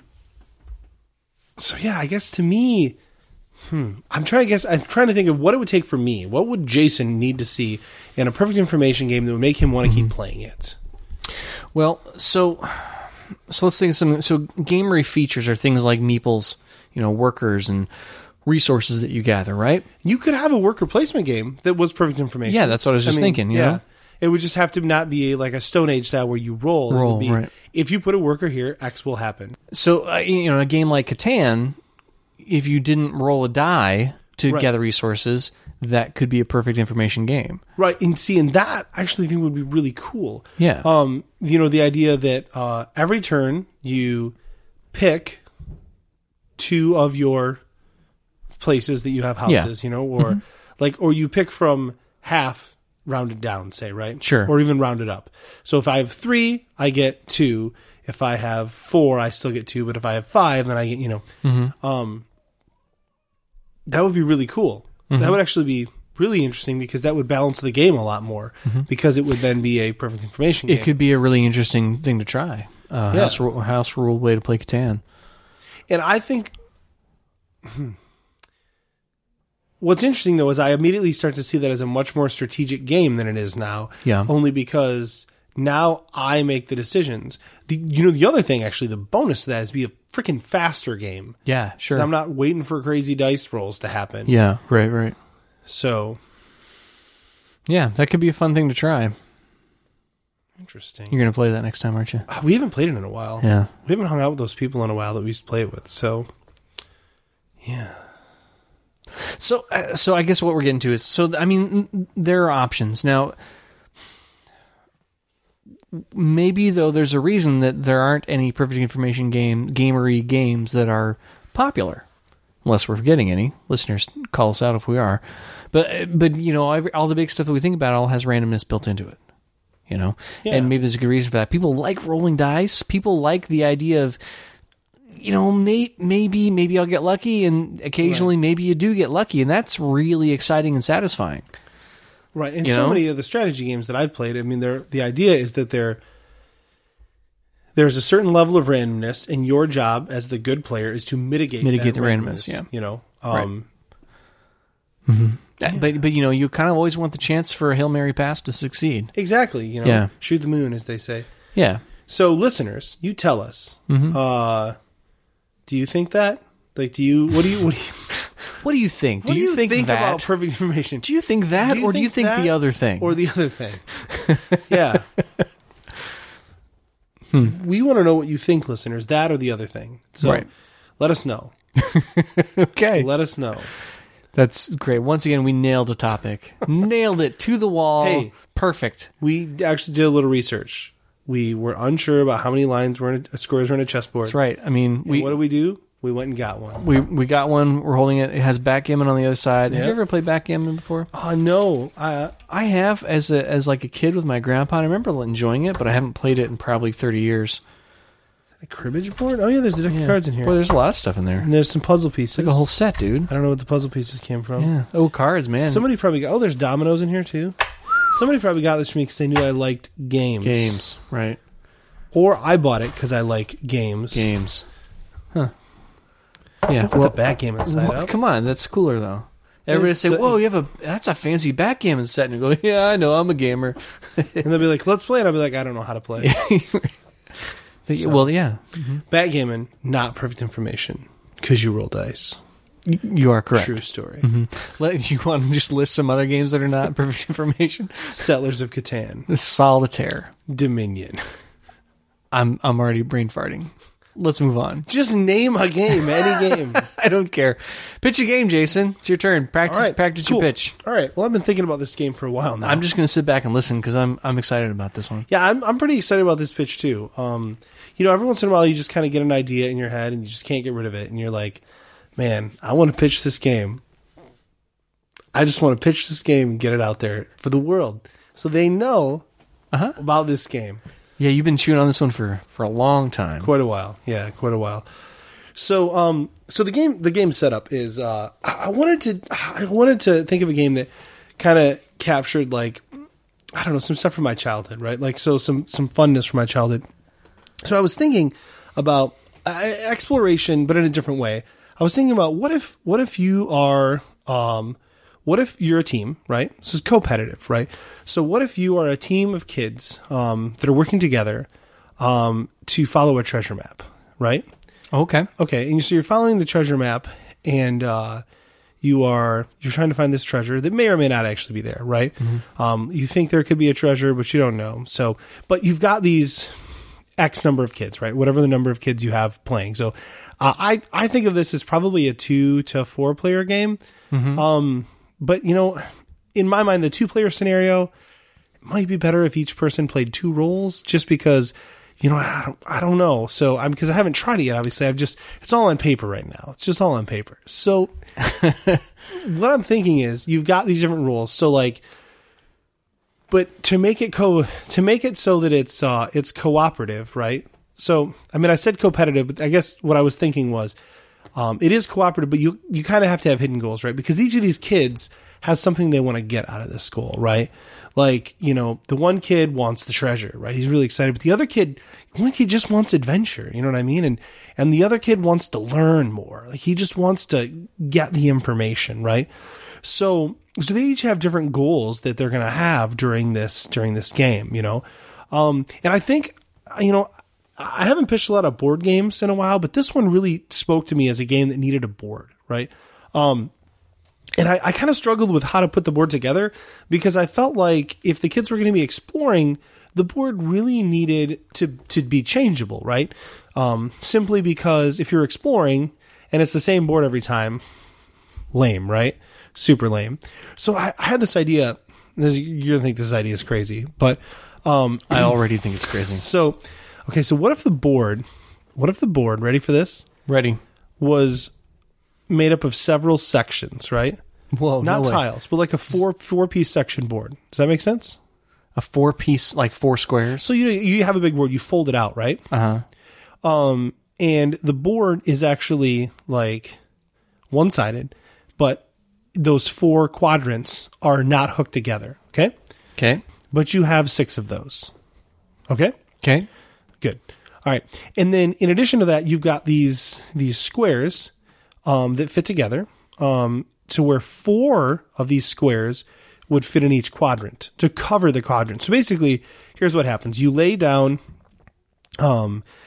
Speaker 2: so yeah, I guess to me, hmm, I'm trying to guess, I'm trying to think of what it would take for me. What would Jason need to see in a perfect information game that would make him want to
Speaker 1: Mm-hmm.
Speaker 2: keep playing it?
Speaker 1: Well, so so let's think of something. So gamery features are things like meeples, you know, workers and resources that you gather, right?
Speaker 2: You could have a worker placement game that was perfect information.
Speaker 1: Yeah, that's what I was just thinking, you know?
Speaker 2: It would just have to not be like a Stone Age style where you roll. It
Speaker 1: Roll,
Speaker 2: would be,
Speaker 1: right.
Speaker 2: If you put a worker here, X will happen.
Speaker 1: So, uh, you know, a game like Catan, if you didn't roll a die to
Speaker 2: Right.
Speaker 1: gather resources, that could be a perfect information game.
Speaker 2: Right. And see, and that I actually think would be really cool.
Speaker 1: Yeah.
Speaker 2: Um, you know, the idea that uh, every turn you pick two of your places that you have houses,
Speaker 1: Yeah.
Speaker 2: you know, or like, or you pick from half rounded down, say, right?
Speaker 1: Sure.
Speaker 2: Or even rounded up. So if I have three, I get two. If I have four, I still get two. But if I have five, then I get, you know,
Speaker 1: Mm-hmm.
Speaker 2: um, that would be really cool. That would actually be really interesting because that would balance the game a lot more because it would then be a perfect information game.
Speaker 1: It could be a really interesting thing to try. Uh,
Speaker 2: Yeah.
Speaker 1: house, ru- house rule way to play Catan.
Speaker 2: And I think hmm, what's interesting though is I immediately start to see that as a much more strategic game than it is now.
Speaker 1: Yeah.
Speaker 2: Only because now I make the decisions. The, you know, the other thing, actually, the bonus to that is be a freaking faster game.
Speaker 1: Yeah,
Speaker 2: 'Cause
Speaker 1: sure.
Speaker 2: I'm not waiting for crazy dice rolls to happen.
Speaker 1: Yeah, right, right.
Speaker 2: So
Speaker 1: Yeah, that could be a fun thing to try.
Speaker 2: interesting.
Speaker 1: You're going to play that next time, aren't you?
Speaker 2: Uh, We haven't played it in a while.
Speaker 1: Yeah.
Speaker 2: We haven't hung out with those people in a while that we used to play it with. So yeah.
Speaker 1: So, uh, so I guess what we're getting to is, so I mean, n- there are options now. Maybe though, there's a reason that there aren't any perfect information game, gamery games that are popular, unless we're forgetting any. Listeners, call us out if we are. But, but you know, every, all the big stuff that we think about all has randomness built into it. You know,
Speaker 2: Yeah.
Speaker 1: and maybe there's a good reason for that. People like rolling dice. People like the idea of, you know, may, maybe maybe I'll get lucky, and occasionally maybe you do get lucky, and that's really exciting and satisfying.
Speaker 2: Right, and
Speaker 1: You
Speaker 2: so
Speaker 1: know?
Speaker 2: many of the strategy games that I've played, I mean, they're, the idea is that they're, there's a certain level of randomness, and your job as the good player is to mitigate
Speaker 1: Mitigate
Speaker 2: that
Speaker 1: the randomness, yeah.
Speaker 2: You know, um,
Speaker 1: That- But but you know, you kind of always want the chance for a Hail Mary pass to succeed.
Speaker 2: exactly. You know,
Speaker 1: Yeah.
Speaker 2: shoot the moon, as they say.
Speaker 1: Yeah.
Speaker 2: So, listeners, you tell us.
Speaker 1: Mm-hmm.
Speaker 2: Uh, do you think that? Like, do you? What do you? What do you?
Speaker 1: What do you think?
Speaker 2: What
Speaker 1: do you, think, that?
Speaker 2: about perfect information?
Speaker 1: do you think that,
Speaker 2: Do you
Speaker 1: or do you
Speaker 2: think
Speaker 1: think the
Speaker 2: that?
Speaker 1: other thing?
Speaker 2: Or the other thing? Yeah. We want to know what you think, listeners. That or the other thing. So,
Speaker 1: Right.
Speaker 2: let us know.
Speaker 1: Okay.
Speaker 2: Let us know.
Speaker 1: That's great. Once again, we nailed a topic. Nailed it to the wall.
Speaker 2: Hey.
Speaker 1: Perfect.
Speaker 2: We actually did a little research. We were unsure about how many lines were in a, squares were in a chessboard.
Speaker 1: That's right. I mean,
Speaker 2: And
Speaker 1: we
Speaker 2: what did we do? We went and got one.
Speaker 1: we we got one. We're holding it. It has backgammon on the other side. Have
Speaker 2: Yep.
Speaker 1: you ever played backgammon before?
Speaker 2: Oh, no. I,
Speaker 1: I have as a as like a kid with my grandpa. I remember enjoying it, but I haven't played it in probably thirty years.
Speaker 2: a cribbage board? Oh, yeah, there's a deck
Speaker 1: Yeah.
Speaker 2: of cards in here.
Speaker 1: Boy, there's a lot of stuff in there.
Speaker 2: And there's some puzzle pieces.
Speaker 1: Like a whole set, dude.
Speaker 2: I don't know what the puzzle pieces came from.
Speaker 1: Yeah. Oh, cards, man.
Speaker 2: Somebody probably got... Oh, there's dominoes in here, too. Somebody probably got this for me because they knew I liked games.
Speaker 1: Games, right?
Speaker 2: Or I bought it because I like games.
Speaker 1: Games. Huh. Yeah.
Speaker 2: Put the backgammon side
Speaker 1: Well,
Speaker 2: up.
Speaker 1: come on, that's cooler though. Everybody say,
Speaker 2: so-
Speaker 1: "Whoa, you have a that's a fancy backgammon set," and you go, "Yeah, I know, I'm a gamer."
Speaker 2: And they'll be like, let's play it. I'll be like, I don't know how to play. So-
Speaker 1: Well, yeah,
Speaker 2: Backgammon, not perfect information because you roll dice.
Speaker 1: y- you are correct.
Speaker 2: True story.
Speaker 1: Let you want to just list some other games that are not perfect information.
Speaker 2: Settlers of Catan.
Speaker 1: Solitaire.
Speaker 2: Dominion.
Speaker 1: I'm I'm already brain farting. Let's move on.
Speaker 2: Just name a game, any game.
Speaker 1: I don't care. Pitch a game, Jason. It's your turn. Practice
Speaker 2: All right,
Speaker 1: practice
Speaker 2: cool.
Speaker 1: your pitch.
Speaker 2: All right. Well, I've been thinking about this game for a while now.
Speaker 1: I'm just going to sit back and listen because I'm I'm excited about this one.
Speaker 2: Yeah, I'm I'm pretty excited about this pitch too. Um, you know, every once in a while you just kind of get an idea in your head and you just can't get rid of it, and you're like, man, I want to pitch this game. I just want to pitch this game and get it out there for the world so they know
Speaker 1: Uh-huh.
Speaker 2: about this game.
Speaker 1: Yeah, you've been chewing on this one for, for a long time.
Speaker 2: Quite a while, yeah, quite a while. So, um, so the game, the game setup is, uh, I I wanted to, I wanted to think of a game that kind of captured like, I don't know, some stuff from my childhood, right? Like, so some some funness from my childhood. So I was thinking about uh, exploration, but in a different way. I was thinking about what if, what if you are, um, what if you're a team, right? This is competitive, right? So what if you are a team of kids um, that are working together um, to follow a treasure map, right?
Speaker 1: Okay.
Speaker 2: Okay, and so you're following the treasure map, and uh, you are you're trying to find this treasure that may or may not actually be there, right? Um, you think there could be a treasure, but you don't know. So, but you've got these X number of kids, right? Whatever the number of kids you have playing. So, uh, I I think of this as probably a two to four player game. Um, but you know, in my mind, the two player scenario might be better if each person played two roles, just because. You know, I don't, I don't know. So I'm, because I haven't tried it yet, obviously. I've just, it's all on paper right now. It's just all on paper. So what I'm thinking is you've got these different rules. So like, but to make it co, to make it so that it's, uh, it's cooperative, right? So, I mean, I said competitive, but I guess what I was thinking was, um, it is cooperative, but you, you kind of have to have hidden goals, right? Because each of these kids has something they want to get out of this goal, right? Like, you know, the one kid wants the treasure, right? He's really excited, but the other kid, one kid just wants adventure, you know what I mean? And, and the other kid wants to learn more. Like, he just wants to get the information, right? So, so they each have different goals that they're going to have during this, during this game, you know? Um, and I think, you know, I haven't pitched a lot of board games in a while, but this one really spoke to me as a game that needed a board, right? Um, And I, I kind of struggled with how to put the board together because I felt like if the kids were going to be exploring, the board really needed to, to be changeable, right? Um, simply because if you're exploring and it's the same board every time, lame, right? Super lame. So I, I had this idea. This, you're going to think this idea is crazy, but um,
Speaker 1: I already think it's crazy.
Speaker 2: so, okay, so what if the board, what if the board, ready for this,
Speaker 1: Ready.
Speaker 2: was made up of several sections, right?
Speaker 1: Whoa,
Speaker 2: Not
Speaker 1: no way.
Speaker 2: tiles, but like a four four piece section board. Does that make sense?
Speaker 1: A four piece, like four squares.
Speaker 2: So you you have a big board, you fold it out, right?
Speaker 1: Uh huh.
Speaker 2: Um, and the board is actually like one sided, but those four quadrants are not hooked together. Okay,
Speaker 1: Okay.
Speaker 2: but you have six of those. Okay,
Speaker 1: Okay.
Speaker 2: good. All right, and then in addition to that, you've got these these squares um, that fit together. Um, to where four of these squares would fit in each quadrant to cover the quadrant. So basically, here's what happens. You lay down um,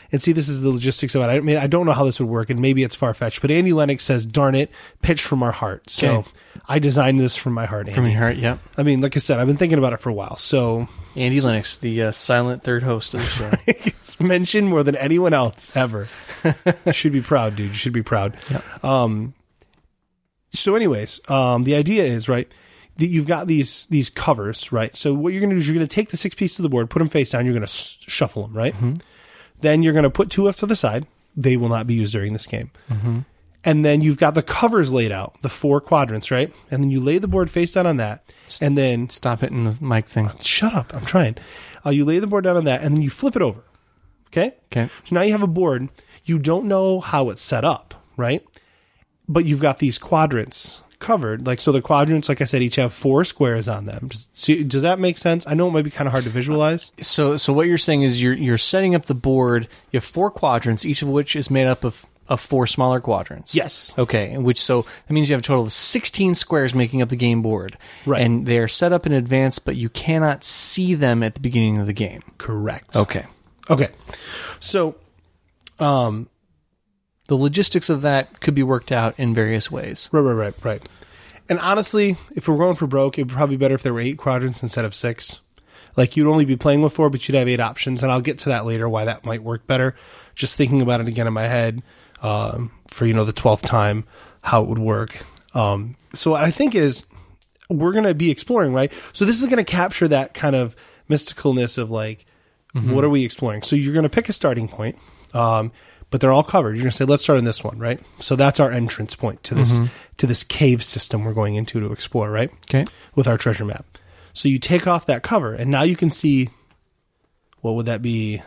Speaker 2: and see, this is the logistics of it. I mean, I don't know how this would work, and maybe it's far-fetched, but Andy Lennox says, darn it, pitch from our heart. So
Speaker 1: Okay.
Speaker 2: I designed this from my heart, Andy.
Speaker 1: From your heart, yep.
Speaker 2: I mean, like I said, I've been thinking about it for a while, so
Speaker 1: Andy Lennox, the uh, silent third host of the show.
Speaker 2: it's mentioned more than anyone else ever. You should be proud, dude. You should be proud.
Speaker 1: Yep.
Speaker 2: Um, so anyways, um, the idea is, right, that you've got these these covers, right? So what you're going to do is you're going to take the six pieces of the board, put them face down, you're going to s- shuffle them, right?
Speaker 1: Mm-hmm.
Speaker 2: Then you're going to put two off to the side. They will not be used during this game.
Speaker 1: Mm-hmm.
Speaker 2: And then you've got the covers laid out, the four quadrants, right? And then you lay the board face down on that. And then...
Speaker 1: Stop hitting the mic thing.
Speaker 2: Shut up. I'm trying. Uh, you lay the board down on that, and then you flip it over. Okay?
Speaker 1: Okay.
Speaker 2: So now you have a board. You don't know how it's set up, right? But you've got these quadrants covered. Like, so the quadrants, like I said, each have four squares on them. Does, so, does that make sense? I know it might be kind of hard to visualize.
Speaker 1: So, so what you're saying is you're you're setting up the board. You have four quadrants, each of which is made up of, of four smaller quadrants.
Speaker 2: Yes.
Speaker 1: Okay. And which so that means you have a total of sixteen squares making up the game board.
Speaker 2: Right.
Speaker 1: And they're set up in advance, but you cannot see them at the beginning of the game.
Speaker 2: Correct.
Speaker 1: Okay.
Speaker 2: Okay. So, um,
Speaker 1: The logistics of that could be worked out in various ways.
Speaker 2: right, right, right, right. And honestly, if we're going for broke, it would probably be better if there were eight quadrants instead of six. Like, you'd only be playing with four, but you'd have eight options, and I'll get to that later, why that might work better. Just thinking about it again in my head, um, for, you know, the twelfth time, how it would work. Um, so what I think is, we're going to be exploring, right? So this is going to capture that kind of mysticalness of, like, mm-hmm. what are we exploring? So you're going to pick a starting point, um, but they're all covered. You're going to say, let's start on this one, right? So that's our entrance point to this mm-hmm. to this cave system we're going into to explore, right?
Speaker 1: Okay.
Speaker 2: With our treasure map. So you take off that cover, and now you can see, what would that be?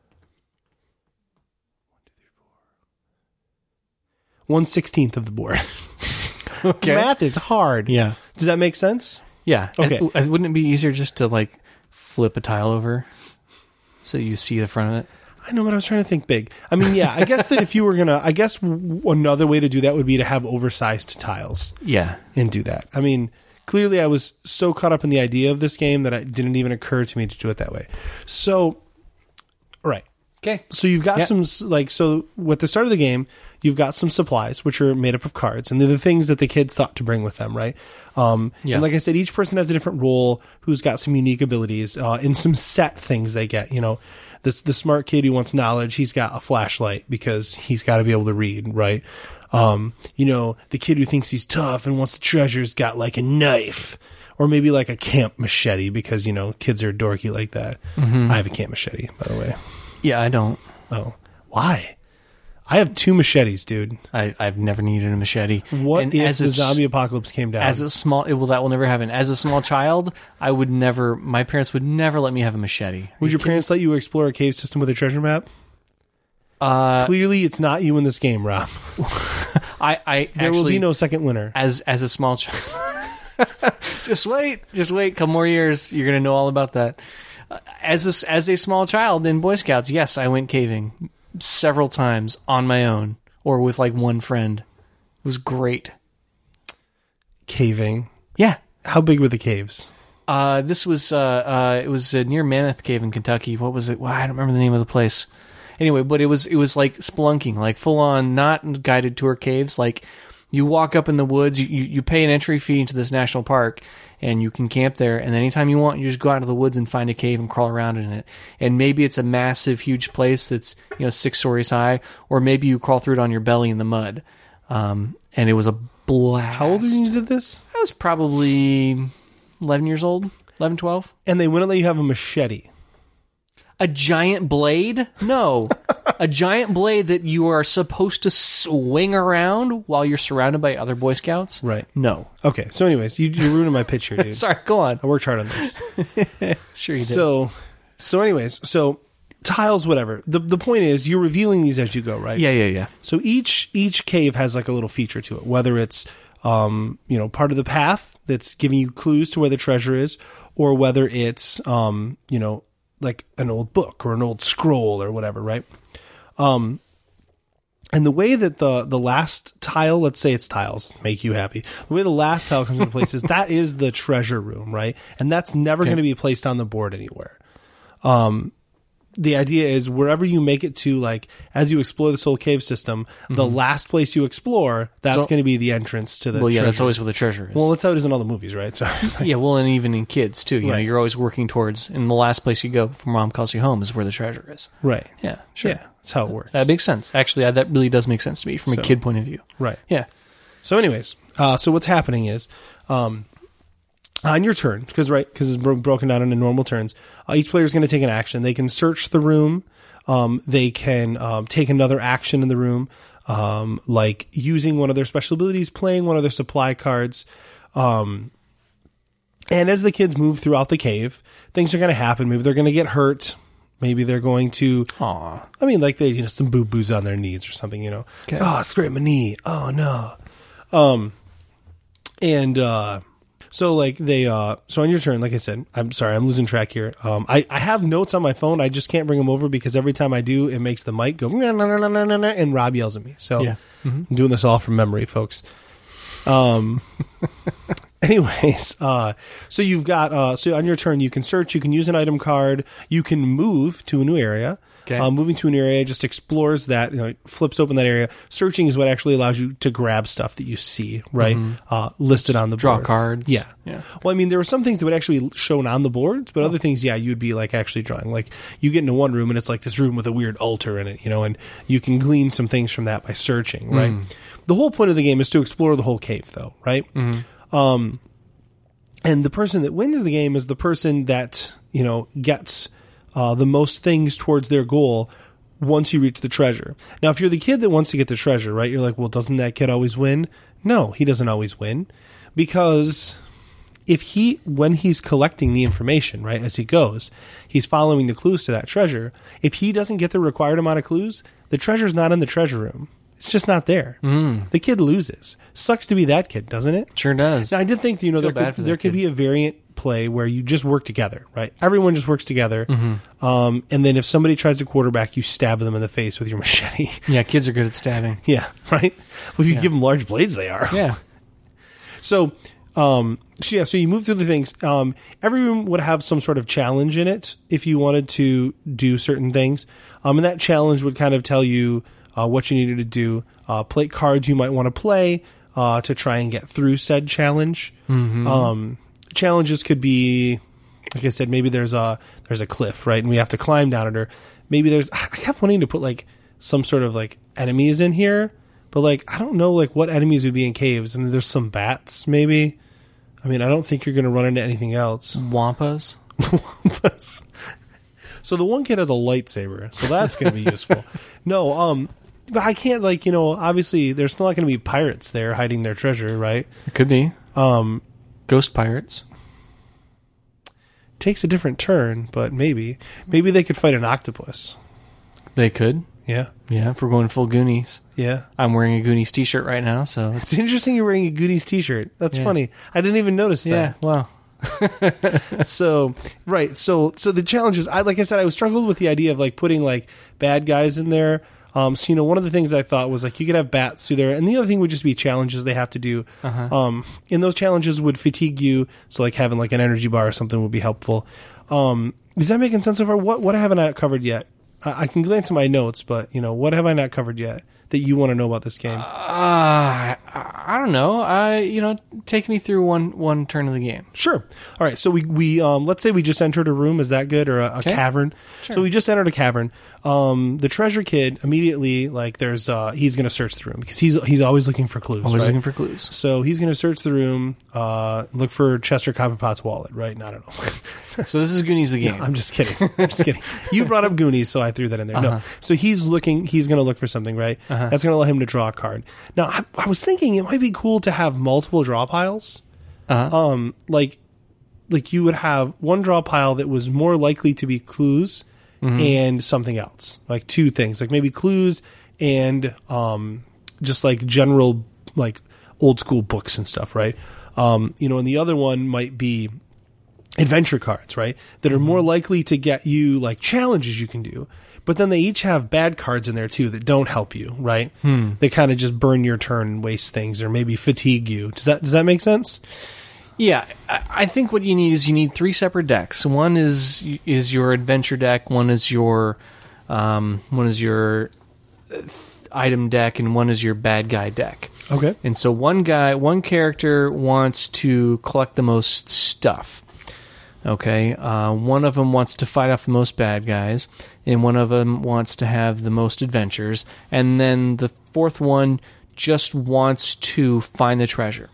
Speaker 2: one sixteenth of the board.
Speaker 1: Okay.
Speaker 2: Math is hard.
Speaker 1: Yeah.
Speaker 2: Does that make sense?
Speaker 1: Yeah.
Speaker 2: Okay.
Speaker 1: And, uh, wouldn't it be easier just to like flip a tile over so you see the front of it?
Speaker 2: I know, but I was trying to think big. I mean, yeah, I guess that if you were going to, I guess w- another way to do that would be to have oversized tiles.
Speaker 1: Yeah.
Speaker 2: And do that. I mean, clearly I was so caught up in the idea of this game that it didn't even occur to me to do it that way. So, right.
Speaker 1: Okay.
Speaker 2: So you've got
Speaker 1: Yeah.
Speaker 2: some, like, so at the start of the game, you've got some supplies, which are made up of cards, and they're the things that the kids thought to bring with them, right? Um,
Speaker 1: Yeah.
Speaker 2: And like I said, each person has a different role, who's got some unique abilities, uh, and some set things they get, you know. This, the smart kid who wants knowledge, he's got a flashlight because he's got to be able to read, right? Um, you know, the kid who thinks he's tough and wants the treasure's got like a knife, or maybe like a camp machete because, you know, kids are dorky like that. Mm-hmm. I have a camp machete, by the way.
Speaker 1: Yeah, I don't.
Speaker 2: Oh, why? I have two machetes, dude.
Speaker 1: I, I've never needed a machete.
Speaker 2: What
Speaker 1: And
Speaker 2: if
Speaker 1: as
Speaker 2: the
Speaker 1: a-
Speaker 2: zombie apocalypse came down?
Speaker 1: As a small, it, well, that will never happen. As a small child, I would never. My parents would never let me have a machete.
Speaker 2: Would your parents let you explore a cave system with a treasure map?
Speaker 1: Uh,
Speaker 2: Clearly, it's not you in this game, Rob.
Speaker 1: I, I
Speaker 2: There
Speaker 1: actually,
Speaker 2: will be no second winner.
Speaker 1: as as a small child. Just wait, just wait. Couple more years, you're gonna know all about that. Uh, As a, as a small child in Boy Scouts, yes, I went caving several times on my own or with like one friend. It was great.
Speaker 2: Caving.
Speaker 1: Yeah.
Speaker 2: How big were the caves?
Speaker 1: Uh, this was uh, uh, it was uh, near Mammoth Cave in Kentucky. What was it? Well, I don't remember the name of the place. Anyway, but it was it was like spelunking, like full on, not guided tour caves. Like you walk up in the woods, you, you you pay an entry fee into this national park, and you can camp there. And anytime you want, you just go out into the woods and find a cave and crawl around in it. And maybe it's a massive, huge place that's, you know, six stories high, or maybe you crawl through it on your belly in the mud. Um, and it was a blast.
Speaker 2: How old were you when you did this?
Speaker 1: I was probably eleven years old, eleven, twelve.
Speaker 2: And they wouldn't let you have a machete.
Speaker 1: A giant blade? No. A giant blade that you are supposed to swing around while you're surrounded by other Boy Scouts?
Speaker 2: Right.
Speaker 1: No.
Speaker 2: Okay, so anyways, you, you're ruining my pitch here, dude.
Speaker 1: Sorry, go on.
Speaker 2: I worked hard on this.
Speaker 1: Sure you did.
Speaker 2: So, so anyways, so tiles, whatever. The the point is, you're revealing these as you go, right?
Speaker 1: Yeah, yeah, yeah.
Speaker 2: So each each cave has like a little feature to it, whether it's um you know part of the path that's giving you clues to where the treasure is, or whether it's um you know like an old book or an old scroll or whatever, right? Um, and the way that the the last tile, let's say it's tiles, make you happy. The way the last tile comes into place is that is the treasure room, right? And that's never
Speaker 1: Okay.
Speaker 2: going to be placed on the board anywhere. Um. the idea is wherever you make it to, like, as you explore this whole cave system, mm-hmm. the last place you explore, that's so, going to be the entrance to the
Speaker 1: well, yeah,
Speaker 2: treasure.
Speaker 1: That's always where the treasure is.
Speaker 2: Well, that's how it is in all the movies, right? So,
Speaker 1: yeah, well, and even in kids, too. You
Speaker 2: right.
Speaker 1: know, you're always working towards, and the last place you go before mom calls you home is where the treasure is.
Speaker 2: Right.
Speaker 1: Yeah, sure.
Speaker 2: Yeah, that's how it works.
Speaker 1: That makes sense. Actually, uh, that really does make sense to me from so, a kid point of view.
Speaker 2: Right.
Speaker 1: Yeah.
Speaker 2: So anyways, uh, so what's happening is, um, on your turn, because right, because it's bro- broken down into normal turns, uh, each player is going to take an action. They can search the room. Um, they can um, take another action in the room, um, like using one of their special abilities, playing one of their supply cards. Um, and as the kids move throughout the cave, things are going to happen. Maybe they're going to get hurt. Maybe they're going to,
Speaker 1: Aww.
Speaker 2: I mean, like they, you know, some boo-boos on their knees or something, you know. Okay. Oh, it's scraped my knee. Oh, no. Um, and, uh, so like they, uh, so on your turn, like I said, I'm sorry, I'm losing track here. Um, I, I have notes on my phone. I just can't bring them over because every time I do, it makes the mic go, and Rob yells at me. So
Speaker 1: yeah. mm-hmm.
Speaker 2: I'm doing this all from memory, folks. Um, anyways, uh, so you've got, uh, so on your turn, you can search, you can use an item card, you can move to a new area. Okay. Um, moving to an area just explores that, you know, flips open that area. Searching is what actually allows you to grab stuff that you see, right? Mm-hmm. Uh, listed on the
Speaker 1: Draw
Speaker 2: board.
Speaker 1: Draw cards.
Speaker 2: Yeah.
Speaker 1: yeah.
Speaker 2: Well, I mean, there were some things that would actually be shown on the boards, but oh. other things, yeah, you'd be like actually drawing. Like you get into one room and it's like this room with a weird altar in it, you know, and you can glean some things from that by searching, right? Mm. The whole point of the game is to explore the whole cave, though, right? Mm-hmm. Um, and the person that wins the game is the person that, you know, gets uh, the most things towards their goal once you reach the treasure. Now, if you're the kid that wants to get the treasure, right, you're like, well, doesn't that kid always win? No, he doesn't always win, because if he, when he's collecting the information, right, as he goes, he's following the clues to that treasure. If he doesn't get the required amount of clues, the treasure's not in the treasure room. It's just not there. Mm. The kid loses. Sucks to be that kid, doesn't it?
Speaker 1: Sure does.
Speaker 2: Now, I did think, you know, there could, there could be a variant play where you just work together, right? Everyone just works together. Mm-hmm. Um, and then if somebody tries to quarterback, you stab them in the face with your machete.
Speaker 1: Yeah, kids are good at stabbing.
Speaker 2: Yeah, right? Well, if you yeah. give them large blades, they are.
Speaker 1: Yeah.
Speaker 2: So, um, so yeah, so you move through the things. Um, every room would have some sort of challenge in it if you wanted to do certain things. Um, and that challenge would kind of tell you uh, what you needed to do, uh, play cards you might want to play uh, to try and get through said challenge. Mm-hmm. Um, challenges could be, like I said, maybe there's a there's a cliff, right, and we have to climb down it, or maybe there's. I kept wanting to put like some sort of like enemies in here, but like I don't know like what enemies would be in caves. I mean, there's some bats, maybe. I mean, I don't think you're going to run into anything else.
Speaker 1: Wampas.
Speaker 2: Wampas. So the one kid has a lightsaber, so that's going to be useful. No, um, but I can't like you know. Obviously, there's not going to be pirates there hiding their treasure, right?
Speaker 1: It could be.
Speaker 2: Um,
Speaker 1: Ghost pirates.
Speaker 2: Takes a different turn, but maybe. Maybe they could fight an octopus.
Speaker 1: They could.
Speaker 2: Yeah.
Speaker 1: Yeah, if we're going full Goonies.
Speaker 2: Yeah.
Speaker 1: I'm wearing a Goonies t-shirt right now, so...
Speaker 2: It's, it's interesting you're wearing a Goonies t-shirt. That's yeah. funny. I didn't even notice that.
Speaker 1: Yeah, wow.
Speaker 2: so, right. So, so the challenge is, I, like I said, I was struggled with the idea of like putting like bad guys in there. Um, so, you know, one of the things I thought was like you could have bats through there, and the other thing would just be challenges they have to do. Uh-huh. Um, and those challenges would fatigue you, so like having like an energy bar or something would be helpful. Um, is that making sense so far? What what haven't I covered yet? I, I can glance at my notes, but you know, what have I not covered yet that you want to know about this game?
Speaker 1: Uh, I, I don't know. I you know, take me through one one turn of the game.
Speaker 2: Sure. All right. So we we um, let's say we just entered a room. Is that good, or a, a
Speaker 1: okay.
Speaker 2: cavern?
Speaker 1: Sure.
Speaker 2: So we just entered a cavern. Um, the treasure kid immediately like there's uh, he's going to search the room because he's he's always looking for clues.
Speaker 1: Always
Speaker 2: right?
Speaker 1: looking for clues.
Speaker 2: So he's going to search the room, uh, look for Chester Copperpot's wallet. Right? No, I don't know.
Speaker 1: So this is Goonies the game.
Speaker 2: No, I'm just kidding. I'm just kidding. You brought up Goonies, so I threw that in there. Uh-huh. No. So he's looking. He's going to look for something. Right? Uh-huh. That's going to allow him to draw a card. Now I, I was thinking it might be cool to have multiple draw piles. Uh-huh. Um, like like you would have one draw pile that was more likely to be clues. Mm-hmm. And something else, like two things, like maybe clues and um, just like general, like old school books and stuff, right? Um, you know, and the other one might be adventure cards, right? That are mm-hmm. more likely to get you like challenges you can do, but then they each have bad cards in there too that don't help you, right? Hmm. They kind of just burn your turn and waste things, or maybe fatigue you. Does that does that make sense?
Speaker 1: Yeah, I I think what you need is you need three separate decks. One is is your adventure deck. One is your um, one is your item deck, and one is your bad guy deck.
Speaker 2: Okay.
Speaker 1: And so one guy, one character wants to collect the most stuff. Okay. Uh, one of them wants to fight off the most bad guys, and one of them wants to have the most adventures, and then the fourth one just wants to find the treasure.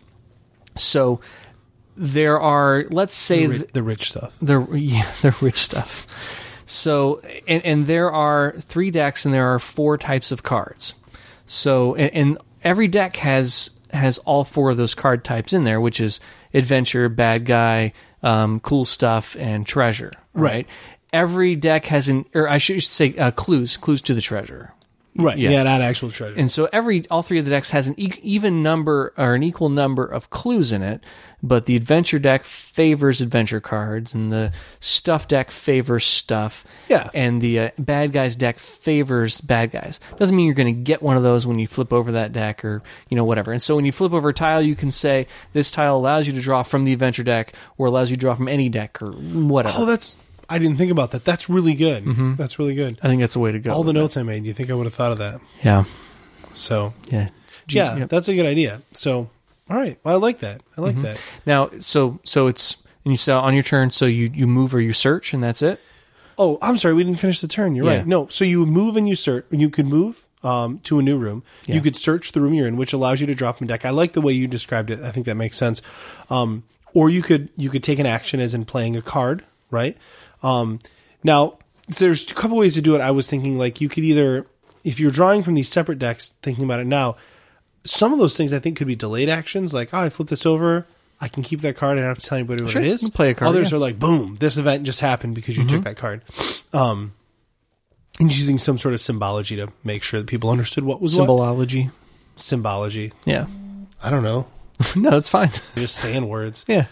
Speaker 1: So there are, let's say,
Speaker 2: The, ri- the rich stuff.
Speaker 1: the yeah, the rich stuff. So, and, and there are three decks, and there are four types of cards. So, and, and every deck has has all four of those card types in there, which is adventure, bad guy, um, cool stuff, and treasure. Right.
Speaker 2: Right.
Speaker 1: Every deck has an, or I should say, uh, clues, clues to the treasure.
Speaker 2: Right.
Speaker 1: Yeah.
Speaker 2: Yeah, not actual treasure.
Speaker 1: And so every all three of the decks has an e- even number or an equal number of clues in it, but the adventure deck favors adventure cards, and the stuff deck favors stuff.
Speaker 2: Yeah.
Speaker 1: And the uh, bad guys deck favors bad guys. Doesn't mean you're going to get one of those when you flip over that deck, or you know whatever. And so when you flip over a tile, you can say this tile allows you to draw from the adventure deck, or allows you to draw from any deck, or whatever.
Speaker 2: Oh, that's... I didn't think about that. That's really good.
Speaker 1: Mm-hmm.
Speaker 2: That's really good.
Speaker 1: I think that's the way to go.
Speaker 2: All the
Speaker 1: with
Speaker 2: notes I made, you think I would have thought of that?
Speaker 1: it. Yeah.
Speaker 2: So,
Speaker 1: Yeah.
Speaker 2: yeah,
Speaker 1: Yep.
Speaker 2: that's a good idea. So, all right. Well, I like that. I like that.
Speaker 1: Now, so so it's and you saw on your turn, so you you move or you search, and that's it.
Speaker 2: Oh, I'm sorry. We didn't finish the turn. You're
Speaker 1: Yeah.
Speaker 2: right. No, so you move and you search. You could move um, to a new room.
Speaker 1: Yeah.
Speaker 2: You could search the room you're in, which allows you to drop from a deck. I like the way you described it. I think that makes sense. Um, or you could you could take an action as in playing a card, right? Um, now, so there's a couple ways to do it. I was thinking like you could either, if you're drawing from these separate decks, thinking about it now, some of those things I think could be delayed actions. Like, oh, I flip this over. I can keep that card. I don't have to tell anybody what
Speaker 1: Sure,
Speaker 2: it is.
Speaker 1: you play a card,
Speaker 2: Others
Speaker 1: yeah.
Speaker 2: are like, boom, this event just happened because you took that card. Um, and using some sort of symbology to make sure that people understood what was what.
Speaker 1: Symbology.
Speaker 2: Symbology.
Speaker 1: Yeah.
Speaker 2: I don't know.
Speaker 1: No, it's fine.
Speaker 2: Just saying words.
Speaker 1: Yeah.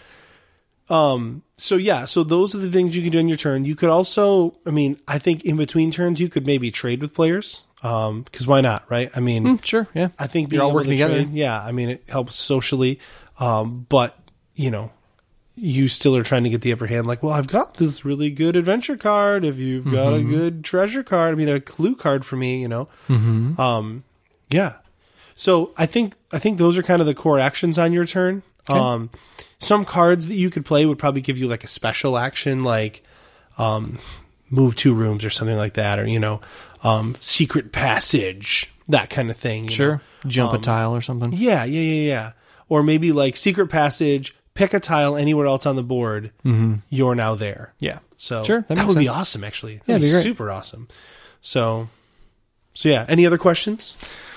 Speaker 2: Um, so yeah, so those are the things you can do in your turn. You could also, I mean, I think in between turns you could maybe trade with players. Um, because why not, right? I mean,
Speaker 1: Mm, sure. Yeah.
Speaker 2: I think being
Speaker 1: You're all
Speaker 2: able
Speaker 1: working
Speaker 2: to
Speaker 1: together.
Speaker 2: trade, yeah, I mean, it helps socially. Um, but you know, you still are trying to get the upper hand. Like, well, I've got this really good adventure card. If you've got
Speaker 1: Mm-hmm.
Speaker 2: a good treasure card, I mean, a clue card for me, you know.
Speaker 1: Mm-hmm.
Speaker 2: Um, yeah. So I think I think those are kind of the core actions on your turn.
Speaker 1: Okay.
Speaker 2: Um, some cards that you could play would probably give you like a special action, like um, move two rooms or something like that, or you know, um, secret passage, that kind of thing. You
Speaker 1: Sure.
Speaker 2: know?
Speaker 1: Jump a
Speaker 2: Um,
Speaker 1: tile or something.
Speaker 2: Yeah, yeah, yeah, yeah. Or maybe like secret passage, pick a tile anywhere else on the board.
Speaker 1: Mm-hmm.
Speaker 2: You're now there.
Speaker 1: Yeah.
Speaker 2: So
Speaker 1: Sure, that
Speaker 2: that,
Speaker 1: makes
Speaker 2: would be
Speaker 1: sense.
Speaker 2: awesome, actually. That'd
Speaker 1: Yeah,
Speaker 2: be
Speaker 1: it'd be great.
Speaker 2: super awesome. So, so yeah. Any other questions?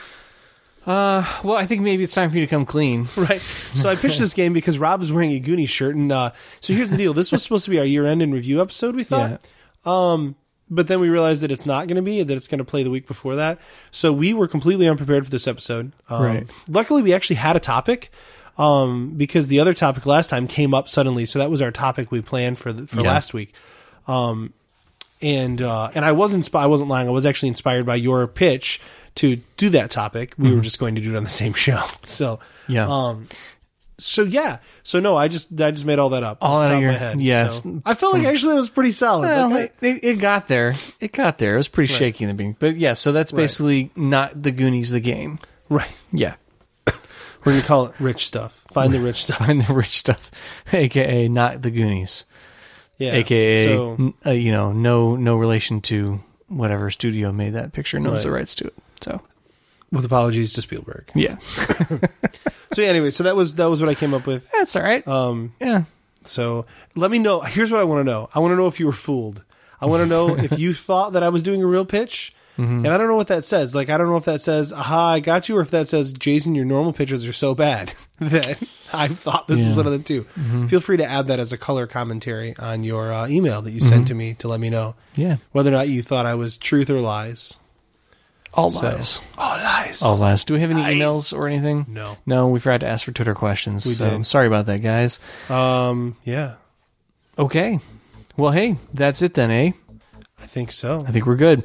Speaker 1: Uh, well, I think maybe it's time for you to come clean.
Speaker 2: Right. So I pitched this game because Rob is wearing a Goonies shirt, and uh, so here's the deal: this was supposed to be our year-end in review episode. We thought, um, but then we realized that it's not going to be, that it's going to play the week before that. So we were completely unprepared for this episode. Um,
Speaker 1: Right.
Speaker 2: Luckily, we actually had a topic. Um, because the other topic last time came up suddenly, so that was our topic we planned for the, for
Speaker 1: Yeah.
Speaker 2: last week. Um, and uh, and I was inspi- I wasn't lying. I was actually inspired by your pitch to do that topic. We were just going to do it on the same show. So
Speaker 1: Yeah.
Speaker 2: Um. So yeah. So no, I just I just made all that up
Speaker 1: All
Speaker 2: off
Speaker 1: out
Speaker 2: the
Speaker 1: of
Speaker 2: top
Speaker 1: your-
Speaker 2: of my head.
Speaker 1: yes.
Speaker 2: So I felt like actually it was pretty solid.
Speaker 1: Well,
Speaker 2: Like, I-
Speaker 1: it, it got there. It got there. It was pretty shaky in the beginning. But yeah, so that's
Speaker 2: Right.
Speaker 1: basically not the Goonies, the game.
Speaker 2: right.
Speaker 1: Yeah.
Speaker 2: We're gonna call it rich stuff. Find the rich stuff.
Speaker 1: Find the rich stuff, a k a not the Goonies.
Speaker 2: Yeah.
Speaker 1: A K A,
Speaker 2: So
Speaker 1: n- uh, you know, no no relation to whatever studio made that picture, knows
Speaker 2: Right.
Speaker 1: the rights to it. So,
Speaker 2: with apologies to Spielberg.
Speaker 1: yeah.
Speaker 2: So yeah, anyway, so that was that was what I came up with.
Speaker 1: That's all right.
Speaker 2: Um.
Speaker 1: Yeah.
Speaker 2: So let me know. Here's what I want to know. I want to know if you were fooled. I want to know if you thought that I was doing a real pitch.
Speaker 1: Mm-hmm.
Speaker 2: And I don't know what that says. Like, I don't know if that says, aha, I got you, or if that says, Jason, your normal pitches are so bad that I thought this was
Speaker 1: Yeah.
Speaker 2: one of them too.
Speaker 1: Mm-hmm.
Speaker 2: Feel free to add that as a color commentary on your uh, email that you sent to me to let me know
Speaker 1: Yeah.
Speaker 2: whether or not you thought I was truth or lies.
Speaker 1: All
Speaker 2: So-
Speaker 1: lies.
Speaker 2: All lies.
Speaker 1: All lies. Do we have any
Speaker 2: Lies.
Speaker 1: emails or anything?
Speaker 2: No.
Speaker 1: No, we forgot to ask for Twitter questions.
Speaker 2: We
Speaker 1: so
Speaker 2: did.
Speaker 1: sorry about that, guys.
Speaker 2: Um, yeah,
Speaker 1: Okay. Well, hey, that's it then, eh?
Speaker 2: I think so.
Speaker 1: I think we're good.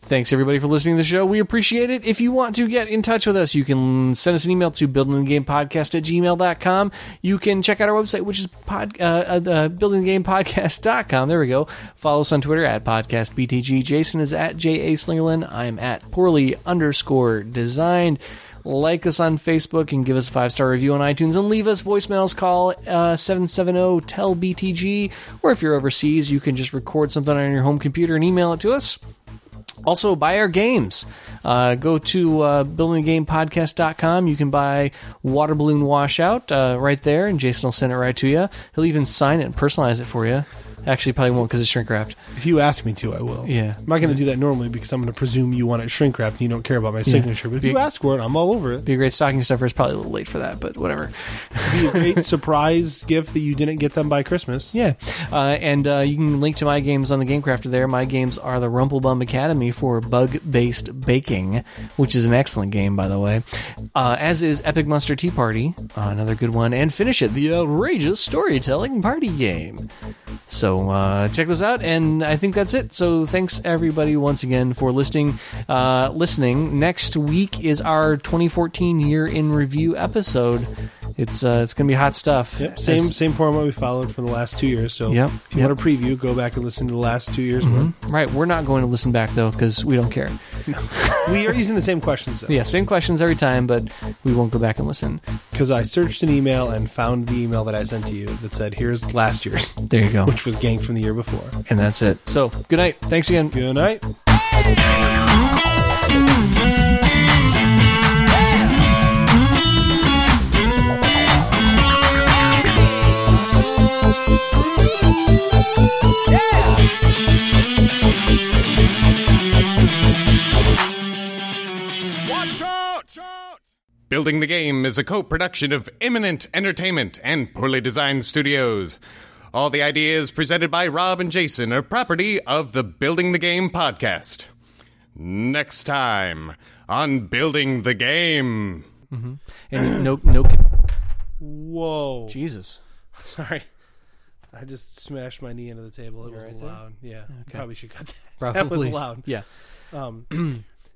Speaker 1: Thanks, everybody, for listening to the show. We appreciate it. If you want to get in touch with us, you can send us an email to building the game podcast at gmail dot com. You can check out our website, which is pod, uh, uh, building the game podcast dot com. There we go. Follow us on Twitter at podcastbtg. Jason is at J A Slingerland. I'm at poorly underscore designed. Like us on Facebook and give us a five-star review on iTunes and leave us voicemails. Call uh, seven seven zero T E L B T G, or if you're overseas, you can just record something on your home computer and email it to us. Also, buy our games. Uh, go to uh, building the game podcast dot com. You can buy Water Balloon Washout uh, right there, and Jason will send it right to you. He'll even sign it and personalize it for you. Actually, probably won't because it's shrink wrapped.
Speaker 2: If you ask me to, I will.
Speaker 1: Yeah.
Speaker 2: I'm not going to do that normally because I'm going to presume you want it shrink wrapped and you don't care about my signature. But if
Speaker 1: Be-
Speaker 2: you ask for it, I'm all over it.
Speaker 1: Be a great stocking stuffer. It's probably a little late for that, but whatever.
Speaker 2: Be a great surprise gift that you didn't get them by Christmas.
Speaker 1: Yeah. Uh, and uh, you can link to my games on the Game Crafter there. My games are the Rumplebum Academy for bug-based baking, which is an excellent game, by the way. Uh, as is Epic Monster Tea Party, uh, another good one. And Finish It, the outrageous storytelling party game. So uh, check those out, and I think that's it. So thanks, everybody, once again for listening. Uh, listening. Next week is our twenty fourteen Year in Review episode. It's uh, it's going to be hot stuff.
Speaker 2: Yep, same
Speaker 1: As,
Speaker 2: same format we followed for the last two years. So
Speaker 1: Yep,
Speaker 2: if you
Speaker 1: yep.
Speaker 2: want a preview, go back and listen to the last two years.
Speaker 1: Mm-hmm. Right, we're not going to listen back, though, because we don't care.
Speaker 2: No. We are using the same questions, though.
Speaker 1: Yeah, same questions every time, but we won't go back and listen.
Speaker 2: Because I searched an email and found the email that I sent to you that said, here's last year's.
Speaker 1: There you go.
Speaker 2: Which was ganked from the year before.
Speaker 1: And that's it. So, good night. Thanks again.
Speaker 2: Good night.
Speaker 3: Building the Game is a co-production of Imminent Entertainment and Poorly Designed Studios. All the ideas presented by Rob and Jason are property of the Building the Game podcast. Next time on Building the Game.
Speaker 1: Mm-hmm. And no, no.
Speaker 2: Whoa.
Speaker 1: Jesus.
Speaker 2: Sorry. I just smashed my knee into the table. It was
Speaker 1: right
Speaker 2: loud. Yeah.
Speaker 1: Okay.
Speaker 2: Probably should cut that.
Speaker 1: Probably.
Speaker 2: That was loud.
Speaker 1: Yeah.
Speaker 2: Um,